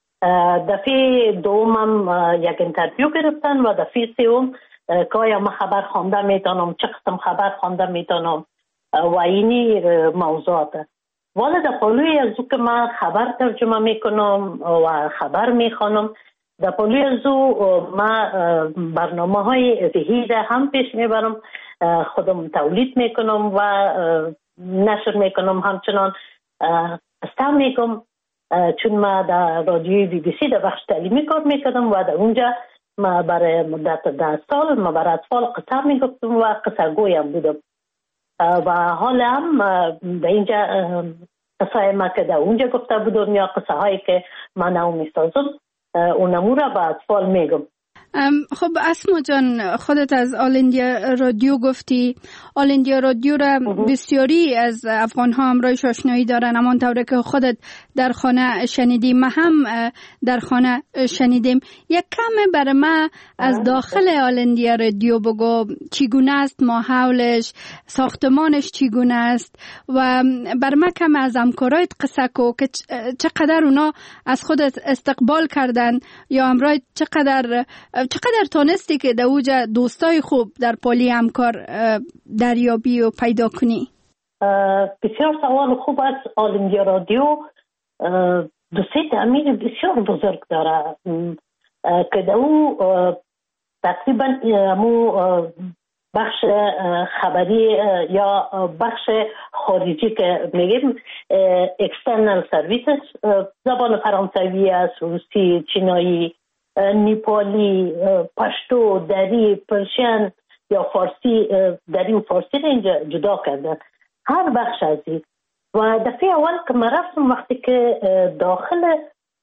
G: دفعه دومم یک انترویو گرفتن و دفعه سوم که آیا من خبر خوانده میتونم، چه قسم خبر خوانده میتونم و اینی موضوعات. والا در پلوی از او که من خبر ترجمه میکنم و خبر میخوانم، در پلوی از او من برنامه های ذهیده هم پیش میبرم، خودم تولید میکنم و نشر میکنم. همچنان استم میکنم چون ما در رادیوی بی بی سی در بخش تعلیمی کار میکردم و در اونجا ما برای مدت ده سال ما برای اطفال قصه میگفتم و قصه گویم بودم و حالا هم در اینجا قصه ما که در اونجا گفته بودم یا قصه هایی که من نو میسازم اونمو را به اطفال میگم.
A: خب اسما جان، خودت از آل اندیا رادیو گفتی. آل اندیا رادیو را بسیاری از افغان ها همراهش آشنایی دارن، اما طوری که خودت در خانه شنیدیم، ما هم در خانه شنیدیم. یک کم برای ما از داخل آل اندیا رادیو بگو، چگونه است ماحولش، ساختمانش چگونه است، و برای ما کم از همکارایت قصه کو که چقدر اونا از خودت استقبال کردن، یا همراه چقدر چقدر تانستی که در اوجا دوستای خوب در پالی همکار دریابی و پیدا کنی؟
G: بسیار سوال خوب است. آل اندیا رادیو دوستی تعمیر بسیار بزرگ داره که در او تقریبا امو بخش خبری یا بخش خارجی که میگیم اکسترنال سرویسز، زبان فرانسوی است، روسی، چینایی، نیپالی، پشتو، دری، پرشین یا فارسی، دری و فارسی را اینجا جدا کردن، هر بخش از این. و دفعه اول که من رفتم، وقتی که داخل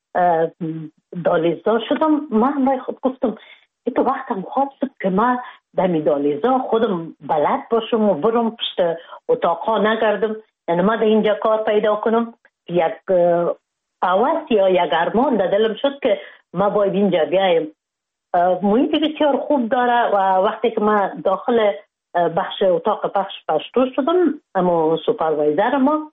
G: دالیزا شدم، من برای خود گفتم ای تو وقتم خواست که من در می دالیزا خودم بلد باشم و برم پشت اتاقا نگردم، یعنی من در اینجا کار پیدا کنم. یک اواز یا یک ارمان در دلم شد که ما باید اینجا بیایم. محیط بسیار خوب داره و وقتی که من داخل بخش اتاق بخش پشتو شدم، اما سوپروایزر ما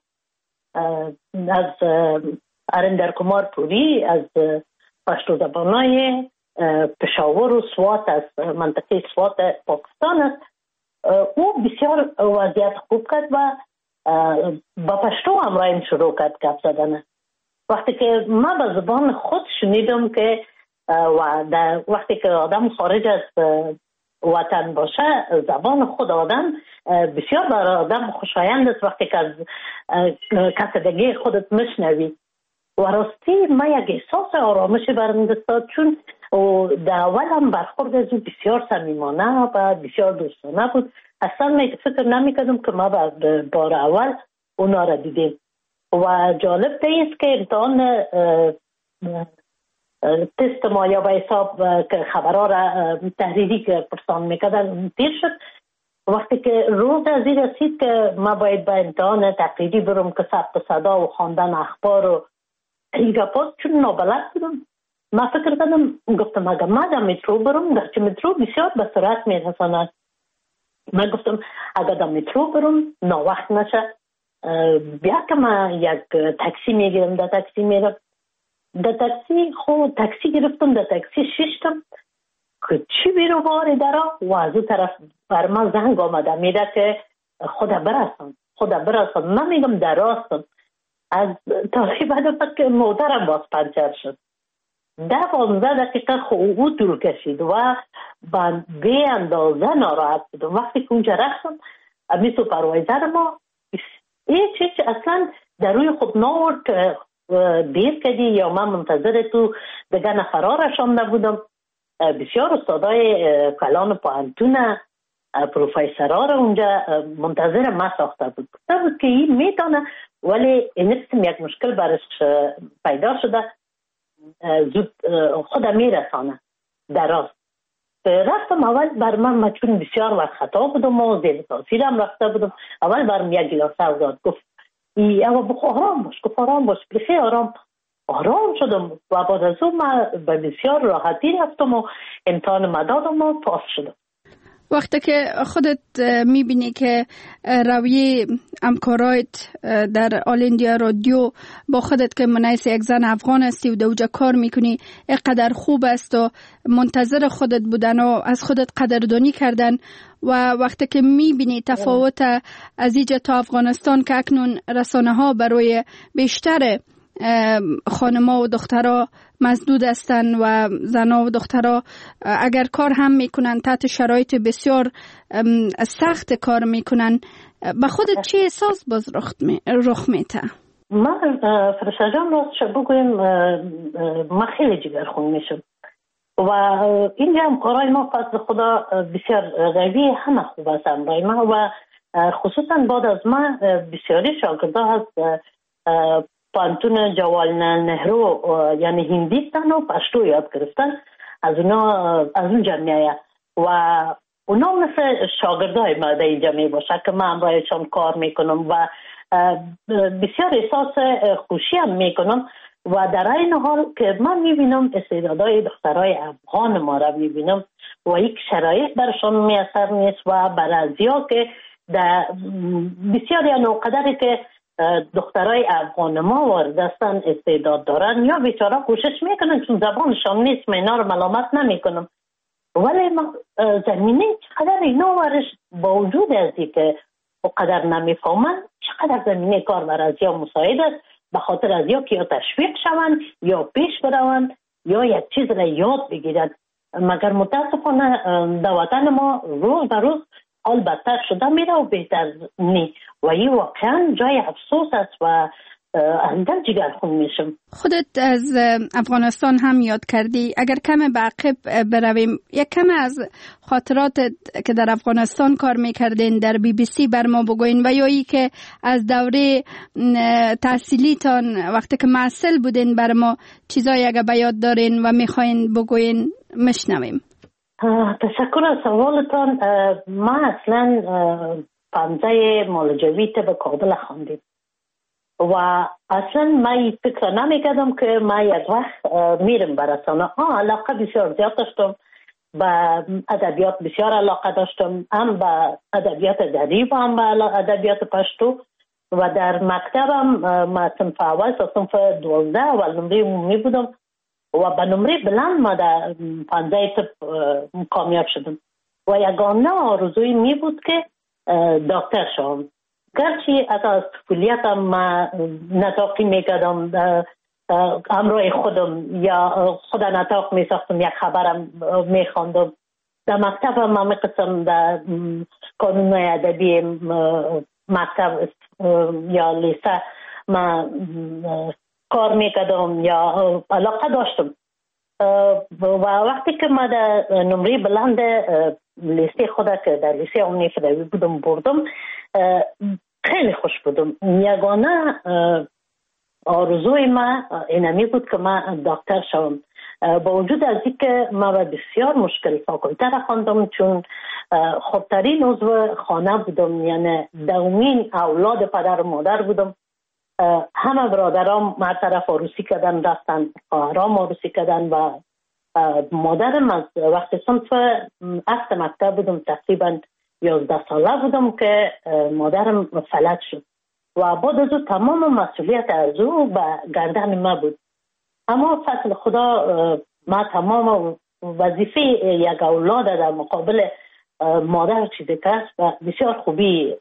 G: از ارندر کمار پوری از پشتو زبانای پشاور و سوات است، منطقه سوات پاکستان است. او بسیار وضعیت خوب کرد و با پشتو همراهیم شروع کرد گپ زدن. وقتی که من به زبان خود شنیدم که و در وقتی که آدم خارج از وطن باشه، زبان خود آدم بسیار برای آدم خوشایند است وقتی که از کسدگی خودت میشنوی. و راستی من یک احساس آرامش برم دستاد، چون در اول هم برخورد از او بسیار صمیمانه و بسیار دوستانه بود. اصلا من فکر نمیکردم که ما بار اول اونا را دیدیم. و جالب است که امتحان تست ما یا به حساب که خبرها را تحریری که پرسان میکردن تیر شد. وقتی که روز از این رسید که ما باید به امتحان تقریری برم که ثبت صدا و خواندن اخبار و این گپات، چون نابلد بودم، ما فکر کردم، گفتم اگر ما در مترو برم، در چه مترو بسیار به سرعت میرساند، من گفتم اگر در مترو برم ناوقت نشه، بیا که من یک تاکسی میگیرم، در تاکسی میرم. در تاکسی خود تاکسی گرفتم، در تاکسی ششتم که چی بیرو باری درا و از اون طرف بر من زنگ آمده میده که خدا برسان خدا برسان. من میگم در راستم. از تقریبا بعد که موترم باز پنچر شد. ده پانزده دقیقه خوب طول کشید و من به اندازه ناراحت بودم. وقتی که اونجا رفتم، امی سوپروایزر ما هیچ هیچ اصلا در روی خود ناورد که دیر کردی یا من منتظر تو دیگه نفرها رشانده بودم. بسیار استادای کلان پوهنتون، پروفیسرها را اونجا منتظر ما ساخته بود. گفته بود که این میتونه، ولی این یک مشکل برش پیدا شده، زود خودم میرسانه دراست. رفتم اول بر من چون بسیار وقت خطا بودم و زیر تاثیرم رفته بودم، اول برم یک گلاس آب داد، گفت ای اما بخو آرام باش، گفت آرام باش، بسیار آرام آرام شدم و بعد از اون من به بسیار راحتی رفتم و امتحان مدادم و پاس شدم.
A: وقتی که خودت میبینی که رویه همکارایت در آل اندیا رادیو با خودت که منعیس یک زن افغان هستی و دوجا کار میکنی اینقدر خوب است و منتظر خودت بودن و از خودت قدردانی کردن، و وقتی که میبینی تفاوت از اینجا تا افغانستان که اکنون رسانه ها برای بیشتر خانما و دخترها مسدود هستند و زنها و دخترها اگر کار هم میکنن تحت شرایط بسیار سخت کار میکنن، به خودت چه احساس باز رخ میته؟
G: من فرشته جان راستش بگویم من خیلی جگرخون میشم و اینجا هم کارهای ما فضل خدا بسیار قوی همه خوب است برای ما و خصوصا بعد از ما بسیاری شاگرده هست پانتون جوال نهرو یعنی هندیستان و پشتو یاد گرفتن از اونا از اونجا میآید و اونا مثل شاگردای ما در اینجا می باشه که من برایشان کار میکنم و بسیار احساس خوشی هم میکنم و در این حال که من میبینم استعدادهای دخترای افغان ما را میبینم و یک شرایط برشان میسر نیست و برازیا که در بسیار یا نوقدری که دخترای افغان ما وارد هستن استعداد دارن یا بیچاره کوشش میکنن چون زبانشان نیست، من اینا رو ملامت نمیکنم، ولی ما زمینه چقدر اینا ورش با وجود از که اقدر نمیفهمن چقدر زمینه کار برازیا مساعد است به خاطر از یا که یا تشویق شوند یا پیش بروند یا یک چیز را یاد بگیرند. مگر متاسفانه در وطن ما روز به روز حال بدتر شده میره و بهتر نی و این واقعا جای افسوس است و از دل جگر خون میشم.
A: خودت از افغانستان هم یاد کردی، اگر کم به عقب برویم یک کم از خاطرات که در افغانستان کار میکردین در بی بی سی بر ما بگوین و یا ای که از دوره تحصیلیتان وقتی که معسل بودین بر ما چیزایی اگر به یاد دارین و میخواین بگوین مشنویم.
G: تشکر از سوالتان. ما اصلا پانزه مالجوی به کابل خواندیم و اصلا من فکر نمیکردم که من یک وقت میرم برسانه. آه علاقه بسیار زیاد داشتم، به ادبیات بسیار علاقه داشتم، هم به ادبیات دری و هم به ادبیات پشتو و در مکتبم ما صنف اول تا صنف دوازده اول نمره عمومی بودم و به نمره بلند ما در پانزه طب کامیاب شدم و یگانه آرزوی می بود که دکتر شوم. گرچه از طفولیتم ما نطاقی میکردم همراه خودم یا خود نطاق میساختم، یک خبرم میخواندم. در مکتبم ما قسم در کانون ادبی مکتب یا لیسه ما کار میکردم یا علاقه داشتم و وقتی که ما در نمره بلند لیسه خود که در لیسه عمومی فدوی بودم بردم خیلی خوش بودم. یگانه آرزوی ما اینمی بود که ما دکتر شوم. با وجود از اینکه ما بسیار مشکل فاکولته را خواندم چون خودترین عضو خانه بودم، یعنی دومین اولاد پدر و مادر بودم. همه برادرام هر طرف عروسی کردن رفتن، خواهرام عروسی کردن و مادرم از وقتی صنف هفت مکتب بودم تقریبا یازده ساله بودم که مادرم فلج شد و بعد از او تمام مسئولیت از او به گردن ما بود. اما فضل خدا ما تمام وظیفه یک اولاد در مقابل مادر چیزی که و بسیار خوبی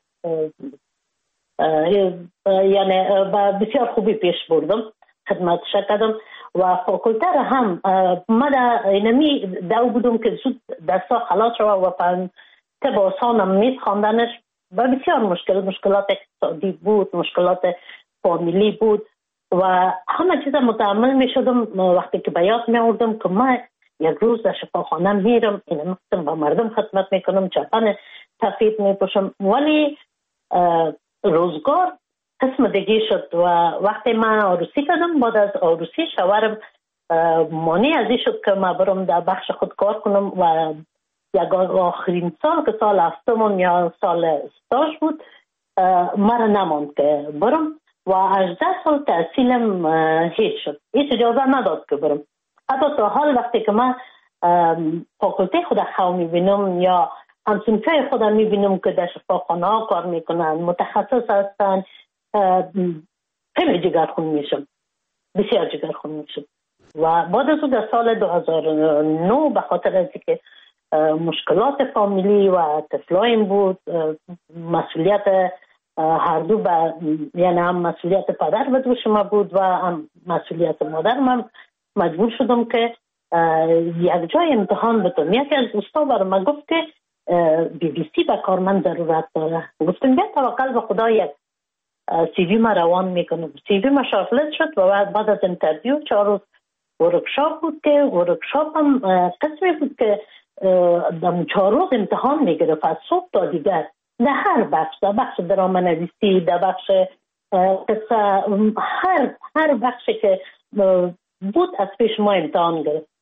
G: یعنی بسیار خوبی پیش بردم، خدمتش کردم و فاکولته را هم ما در اینمی دو بودم که زود دستا خلاص شد و پن طب آسانم نیست خواندنش و بسیار مشکل مشکلات اقتصادی بود، مشکلات فامیلی بود و همه چیز متحمل می شدم. وقتی که بیاد می آوردم که ما یک روز در شفاخانه میرم این مقصد با مردم خدمت میکنم، چپن سفید می پوشم، ولی روزگار قسم دیگه شد و وقتی من عروسی کردم بعد از عروسی شوهرم مانع از این شد که من برم در بخش خود کار کنم و یک آخرین سال که سال هفتمون یا سال استاژ بود مرا نماند که برم و هجده سال تحصیلم هیچ شد، هیچ اجازه نداد که برم. حتی تا حال وقتی که من فاکولته خود خواه میبینم یا همسنفه خودم میبینم که در شفاخانه ها کار میکنن، متخصص هستن، خیلی جگرخون میشم، بسیار جگرخون میشم. و بعد از او در سال دو هزار و نه به خاطر از که مشکلات فامیلی و طفلایم بود، مسئولیت هر دو با یعنی هم مسئولیت پدر به دوش ما بود و هم مسئولیت مادر من مجبور شدم که یک جای امتحان بتونم. یکی از دوستا برای من گفت که بی بی سی به کار من ضرورت داره. گفتم بیا توکل به خدا یک سی وی ما روان میکنم. سی وی ما شارتلست شد و بعد, بعد از انترویو چهار روز ورکشاپ بود که ورکشاپ هم قسمی بود که در چهار روز امتحان میگرفت از صبح تا دیگر در هر بخش، در بخش درامه نویسی، در بخش قصه، هر هر بخشی که بود از پیش ما امتحان گرفت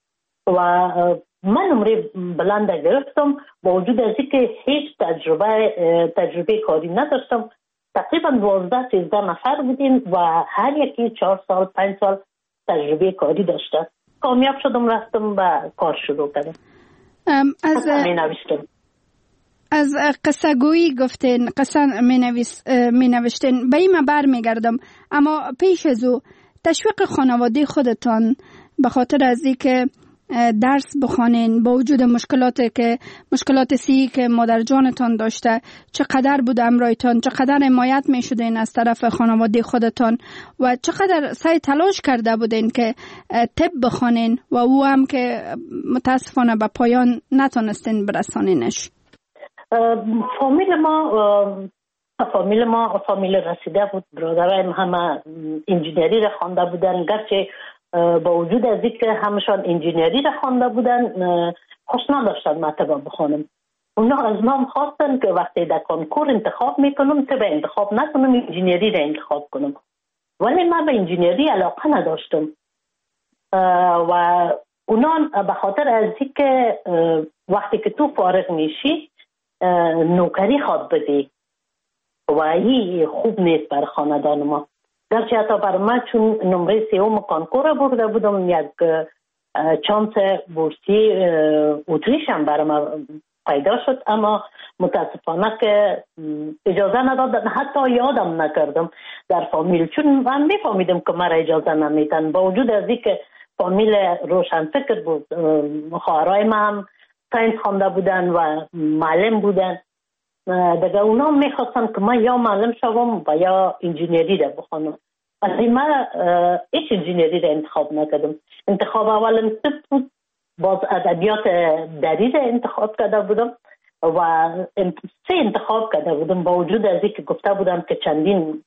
G: و من نمره بلند گرفتم با وجود از اینکه هیچ تجربه تجربه کاری نداشتم. تقریبا دوازده سیزده نفر بودیم و هر یکی چهار سال پنج سال تجربه کاری داشته. کامیاب شدم، رفتم و کار شروع کردم.
A: از
G: می نوشتم
A: از قصه گویی گفتین، قصه می, نویس می نوشتین، به این بر می گردم. اما پیش از او تشویق خانواده خودتان به خاطر از این که درس بخوانین با وجود مشکلاتی که مشکلات سی که مادر جانتان داشته، چقدر بود امرایتان، چقدر حمایت می شدین از طرف خانواده خودتان و چقدر سعی تلاش کرده بودین که طب بخوانین و او هم که متاسفانه به پایان نتونستین برسانینش؟
G: فامیل ما فامیل ما فامیل رسیده بود. برادرایم همه انجینری را خوانده بودن، گرچه با وجود از اینکه همشان انجینری را خوانده بودن خوش نداشتن مطبع بخونم. اونا از نام خواستن که وقتی در کنکور انتخاب میکنم طب انتخاب نکنم، انجینری را انتخاب کنم. ولی من به انجینری علاقه نداشتم و اونا به خاطر از اینکه وقتی که تو فارغ میشی نوکری خواد بدی و این خوب نیست بر خاندان ما. گرچه حتی بر من چون نمره سیوم کانکور برده بودم، یک چانس بورسی اتریش هم بر من پیدا شد، اما متاسفانه که اجازه ندادن، حتی یادم نکردم در فامیل، چون من میفهمیدم که مرا اجازه نمیدن. با وجود از اینکه فامیل روشن فکر بود، خواهرای من هم ساینس خوانده بودن و معلم بودن، دیگه اونا میخواستن که من یا معلم شوم و یا انجینری را بخونم. ولی من هیچ انجینری را انتخاب نکردم. انتخاب اولم طب بود، باز ادبیات دری را انتخاب کرده بودم و سه انتخاب کرده بودم با وجود از اینکه گفته بودم که چندین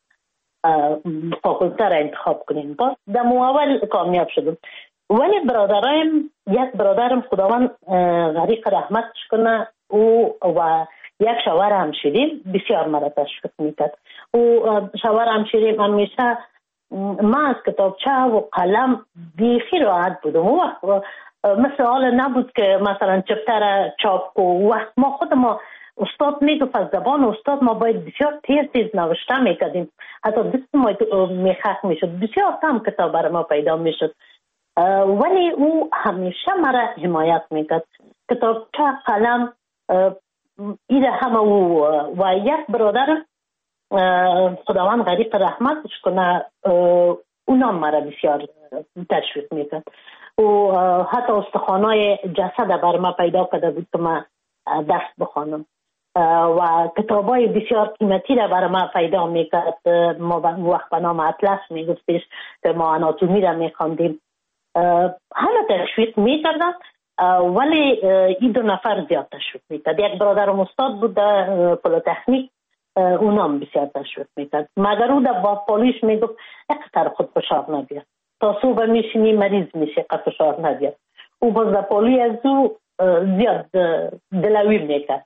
G: فاکولته را انتخاب کنیم. باز در اول کامیاب شدم. ولی برادرایم، یک برادرم خداوند غریق رحمتش کنه، او و یک شوهر همشیریم بسیار مرا تشویق میکرد. او شوهر همشیریم همیشه من از کتابچه و قلم بیخی راحت بودم. او وقت مثل حال نبود که مثلا چپتر چاپ کو. وقت ما خود ما استاد میگفت از زبان استاد ما باید بسیار تیز تیز نوشته میکردیم، حتی دست ما میخک میشد، بسیار کم کتاب برای ما پیدا میشد. ولی او همیشه مرا حمایت میکرد. کتابچه قلم ایده همه او و یک برادر خداوند غریق رحمتش کنه اونا مرا بسیار تشویق میکرد. و حتی استخوانای جسد بر ما پیدا کرده بود که من دست بخوانم و کتابای بسیار قیمتی را بر ما پیدا میکرد. ما وقت به نام اطلس میگفتیش که ما آناتومی را میخواندیم. همه تشویق میکردن، ولی این دو نفر زیاد تشویق میکرد. یک برادرم استاد بود در پلیتکنیک، اونام بسیار تشویق میکرد، مگر او در باپالیش میگفت اقتر خود فشار نبید، تا صبح میشینی مریض میشه قد فشار نبید. او باز در پالی از او زیاد دلوی میکرد.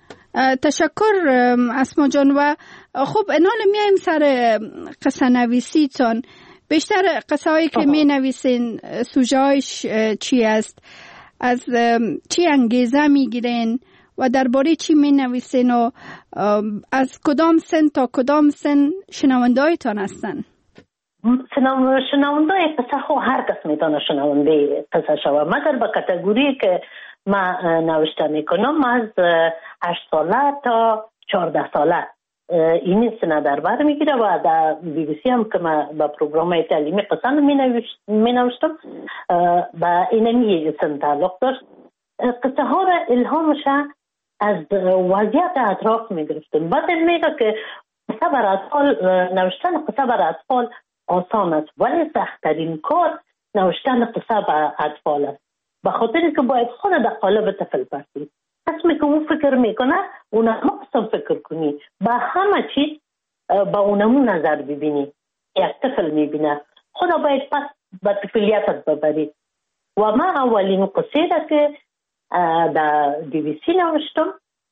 A: تشکر اسما جان. و خب انال میایم سر قصه نویسی تان. بیشتر قصه هایی که می نویسین سوژه‌اش چی است؟ از چی انگیزه می گیرین و درباره چی می نویسین و از کدام سن تا کدام سن شنونده هایتان هستن؟
G: شنونده قصه خو هر کس می تانه شنونده قصه شوه، مگر به کتگوری که من نوشته می کنم از هشت ساله تا چهارده ساله این سنه در بر میگیره و در بی بی سی هم که من با پروگرام تعلیمی قصه می نوشتم با اینمی سن تعلق داشت. قصه ها را الهامش از وضعیت اطراف می گرفتم. بعد میگه که قصه بر اطفال نوشتن قصه بر اطفال آسان است، ولی سخت‌ترین کار نوشتن قصه بر اطفال است، به خاطر که باید خود در قالب طفل باشی. قسمی که اون فکر میکنه اون هم قسم فکر کنی، با همه چیز با اونمو نظر ببینی. یک طفل میبینه خدا باید پس با طفلیتت ببری. و من اولین قصه ده که در دی بی سی نوشتم،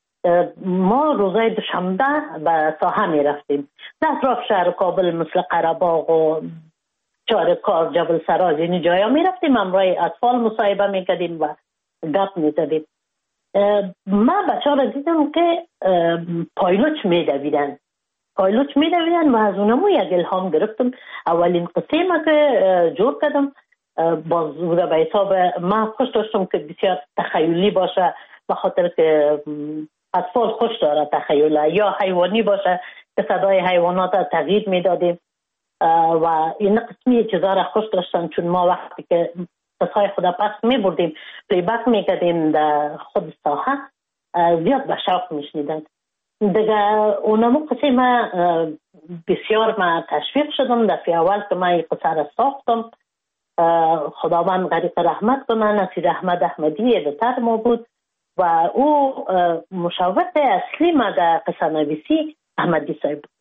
G: ما روزای دوشنبه به ساحه می رفتیم در اطراف شهر کابل مثل قره‌باغ و چهار کار جبل سراج این جایا می رفتیم امرای اطفال مصاحبه می کردیم و گپ می زدیم. من بچه ها را دیدم که پایلوچ می دویدن پایلوچ می دویدن و از اونمو یک الهام گرفتم. اولین قصه ما که جور کردم باز بوده به حساب من خوش داشتم که بسیار تخیلی باشه، به خاطر که اطفال خوش داره تخیل، یا حیوانی باشه که صدای حیوانات تغییر می دادیم و این قسمی چیزا را خوش داشتن، چون ما وقتی که قصهای خدا پس می بردیم پلی بک می کردیم در خود ساحه زیاد به شوق می شنیدن. دیگه اونمو قصه ما بسیار ما تشویق شدم. دفعه اول که ما این قصه را ساختم خداوند غریق رحمت کنه، نصیر احمد احمدی ادیتر ما بود و او مشاور اصلی ما در قصه نویسی احمدی صاحب بود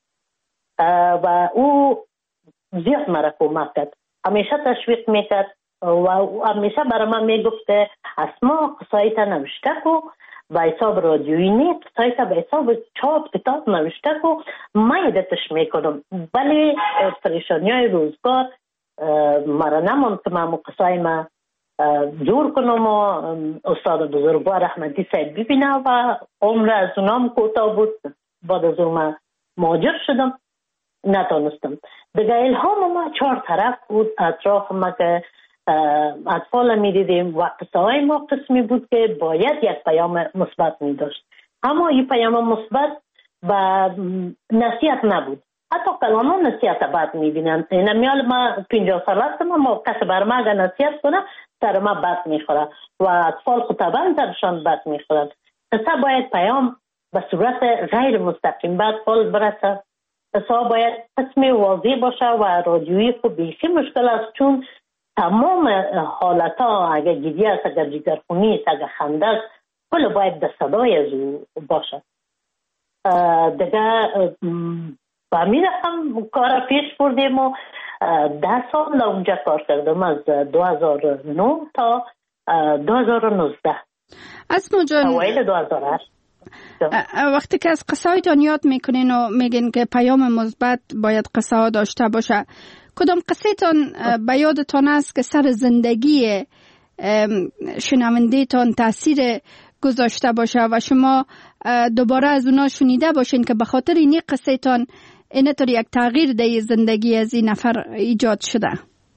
G: و او زیاد مرا کمک کرد، همیشه تشویق میکرد و همیشه برای من میگفت اسما قصایت نوشته کو به حساب رادیویی نیست، قصایت به حساب چاپ کتاب نوشته کو، من ادتش میکنم. ولی پریشانی های روزگار مرا نماند که من قصای ما جور کنم و استاد بزرگوار احمدی صاحب ببینه و عمر از اونام کوتاه بود. بعد از اون مهاجر شدم، نتانستم. دیگه الهام ما چهار طرف بود اطراف ما که اطفال می دیدیم و قصه های ما قسمی بود که باید یک پیام مثبت می داشت، اما این پیام مثبت و نصیحت نبود. حتی کلاما نصیحت بد می بینن. این میال ما پنجاه سال هستم اما کسی بر ما اگر نصیحت کنه سر ما بد می خوره و اطفال خطابان سرشان بد می خورن. قصه باید پیام به صورت غیر مستقیم بعد فال برسه. قصه باید قسم واضح باشه و رادیویی خوب بیشی مشکل است، چون تمام حالت ها اگر گریه است، اگر جگرخونی است، اگر خنده است، کل باید در صدای از او باشه. دیگه با می رفتم کار پیش بردیم و ده سال اونجا کار کردم، از دو هزار و نه تا دو هزار و نوزده.
A: اسما جان،
G: اوایل دو هزار و هشت.
A: وقتی که از قصه هایتان یاد میکنین و میگین که پیام مثبت باید قصه ها داشته باشه، کدام قصه تان به یادتان است که سر زندگی شنونده تان تاثیر گذاشته باشه و شما دوباره از اونا شنیده باشین که به خاطر اینی قصه تان اینطور یک تغییر در زندگی از این نفر ایجاد شده؟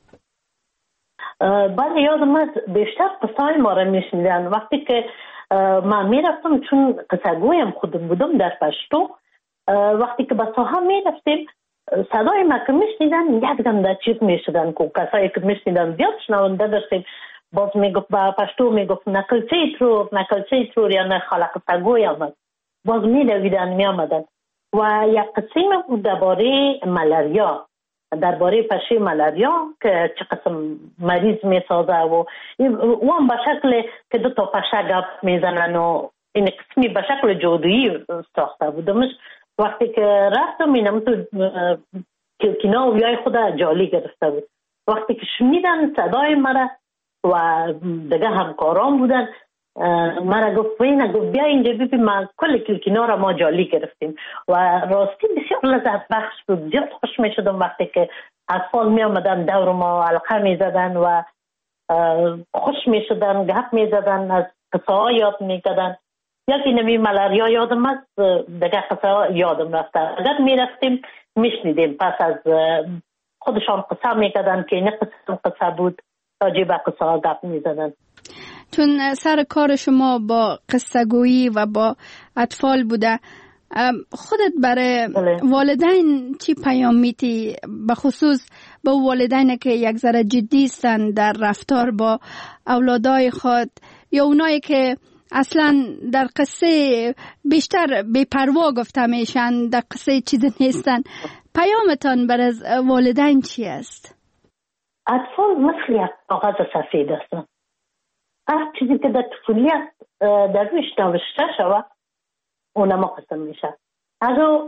G: بله، یادم است بیشتر قصه های ما را میشنیدن. وقتی که من میرفتم، چون قصه گویم خودم بودم در پشتو، وقتی که به ساحه میرفتیم صدای ما که میشنیدن یک دم در چیز میشدن که کسایی که میشنیدن زیاد شنونده داشتیم. باز میگفت به پشتو میگفت نکلچه ترور نکلچه ترور یا نه خالق قصه گوی آمد، باز میدویدن میامدن. و یک قسم بود درباره ملاریا، درباره پشه ملاریا که چه قسم مریض میسازه و اون به شکل که دو تا پشه گپ میزنن و این قسمی به شکل جادویی ساخته بودمش. وقتی که رفتم اینم تو کلکینا و بیای خدا جالی گرفته بود. وقتی که شنیدن صدای مرا و دیگه همکاران بودن، مرا گفت وینه گفت بیا اینجا ببین ما کل کلکینا را ما جالی گرفتیم و راستی بسیار لذت بخش بود. زیاد خوش می شدم وقتی که اطفال می آمدن دور ما حلقه می زدن و خوش می شدن، گپ می زدن، از قصه ها یاد می کردن. یکی نمی ملاریا یادم است، دیگه قصه ها یادم رفته. اگر می رفتیم می شنیدیم، پس از خودشان قصه می کردن که این قصه قصه بود، راجع به قصه ها گپ می زدن.
A: چون سر کار شما با قصه گویی و با اطفال بوده، خودت برای والدین چی پیام میتی؟ به خصوص به والدین که یک ذره جدی هستند در رفتار با اولادای خود یا اونایی که اصلا در قصه بیشتر بی‌پروا گفته میشن، در قصه چیزی نیستن، پیامتان برای والدین چی است؟
G: اطفال مثل یک کاغذ سفید هستن. هر چیزی که در طفولیت در رویش نوشته شود اونما قسم میشه. اگر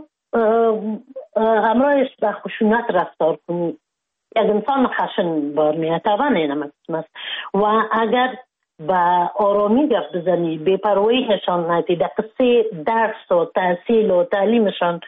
G: همراهش به خشونت رفتار کنی، یک انسان خشن بار میاد، طبعا اینم قسم است. و اگر با آرامی گفت بزنی، بی‌پروایی نشان ندی، در قصه درس و تحصیل و تعلیمشان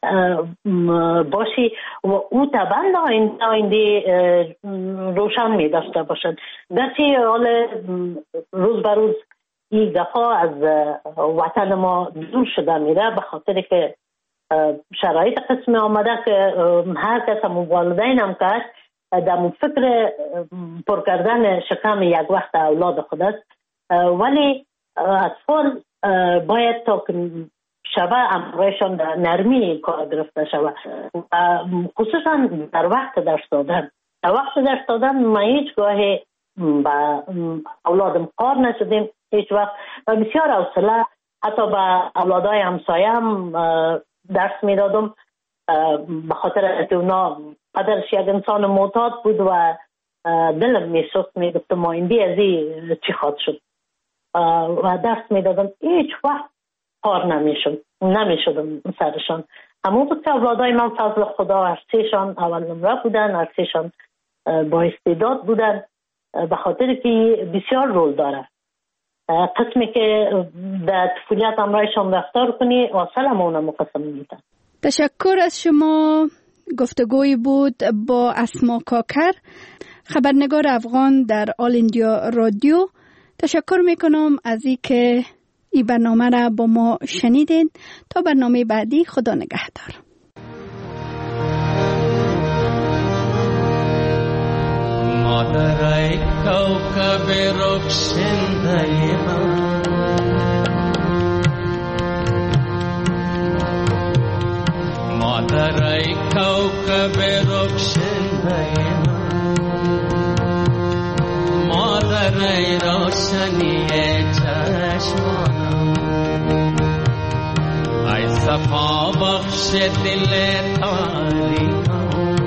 G: باشی و او طبعا آینده روشن می داشته باشد. گرچه حال روز به روز این دفعه از وطن ما دور شده میره به خاطر که شرایط قسم آمده که هر کس هم والدین هم کرد در فکر پر کردن شکم یک وقت اولاد خود است، ولی اطفال باید تا که شبه امرایشان در نرمی کار گرفته شود، خصوصا در وقت درس دادن. در وقت درس دادن ما هیچ گاهی با اولادم کار نشدیم هیچ وقت و بسیار حوصله حتی با اولادای همسایه هم درس میدادم به خاطر اینکه اونا قدرش یک انسان معتاد بود و دلم میسوخت، میگفتم آینده از این چی خواهد شد و درس میدادم. هیچ وقت کار نمیشد نمیشدم سرشان. همون بود که اولادای من فضل خدا هر سهشان اول نمره بودن، هر سهشان با استعداد بودن به خاطر که بسیار رول داره. قسمی که در طفولیت امرایشان رفتار کنی اصلا همون مقسم میدن.
A: تشکر از شما. گفتگوی بود با اسما کاکر، خبرنگار افغان در آل اندیا رادیو. تشکر میکنم از این که این برنامه را با ما شنیدین. تا برنامه بعدی، خدا نگهدار.
B: مادرای کوكب رخشنده من، مادرای کوكب رخشنده من، مادرای روشنی چشمانم، ای صفا بخش دل تاریکم،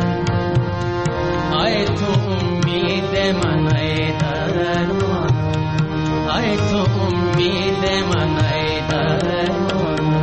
B: ای تو امید من ای درمان، ای تو امید من ای درمان.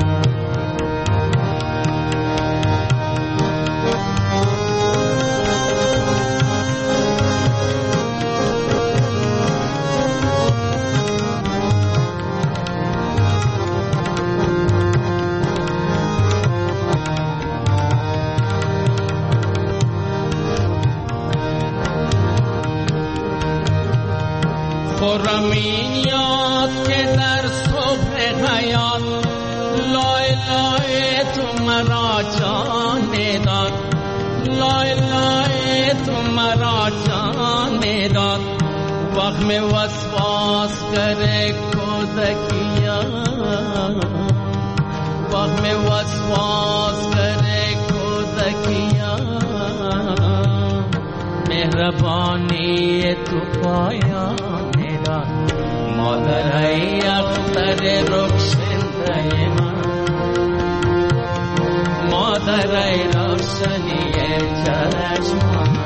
B: خرمین یاد که در صبح حیات لای لای تو مرا جان داد، لای لای تو مرا جان داد. وقت میں وسواس کرے کودکیا، وقت میں وسواس کرے کودکیا، مهربانی تو پایا مادرای اختر رخشنده من، مادرای روشنی چشمان.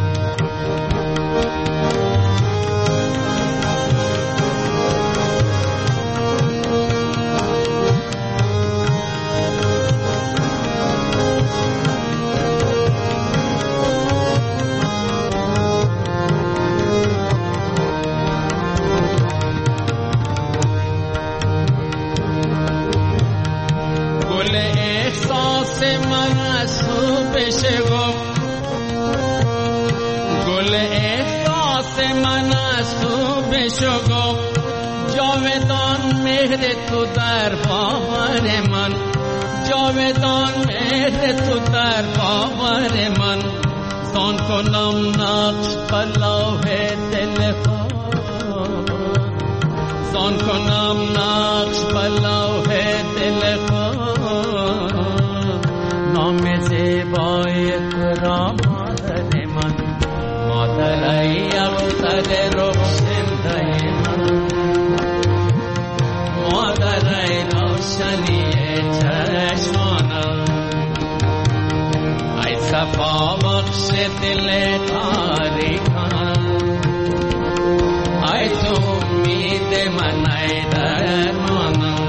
B: گل احساس من از تو بشگو، جاودان مهر تو در باور من، جاودان مهر تو در باور من. زان کنم نقش بلوح دل خود، زان کنم نقش بلوح دل خود. نام زیبای تو را مادر من، مادرای اختر رخشنده من، مادرای روشنی چشمانم، ای صفا بخش دل تاریکم، ای تو امید من ای درمانم.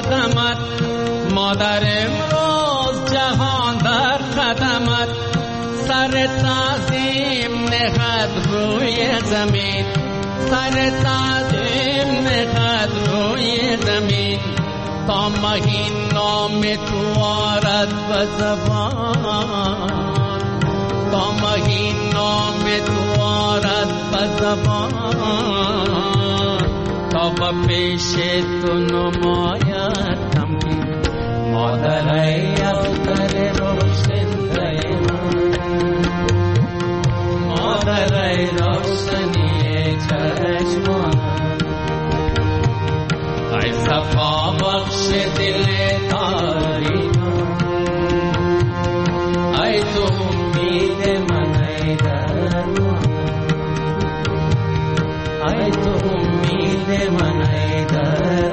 B: قدمت مادر امروز جهان در قدمت سر تعظیم نهد روی زمین سر تعظیم نهد روی زمین تا مهین نام تو آرد به زبان تا مهین نام تو آرد به زبان تا به پیش تو نماید تمکین مادر ای اختر روشنده من مادر ای روشنی چشمان ای صفا بخش دل تاریکم ای تو امید من ای درمان ای تو امید من ای درمان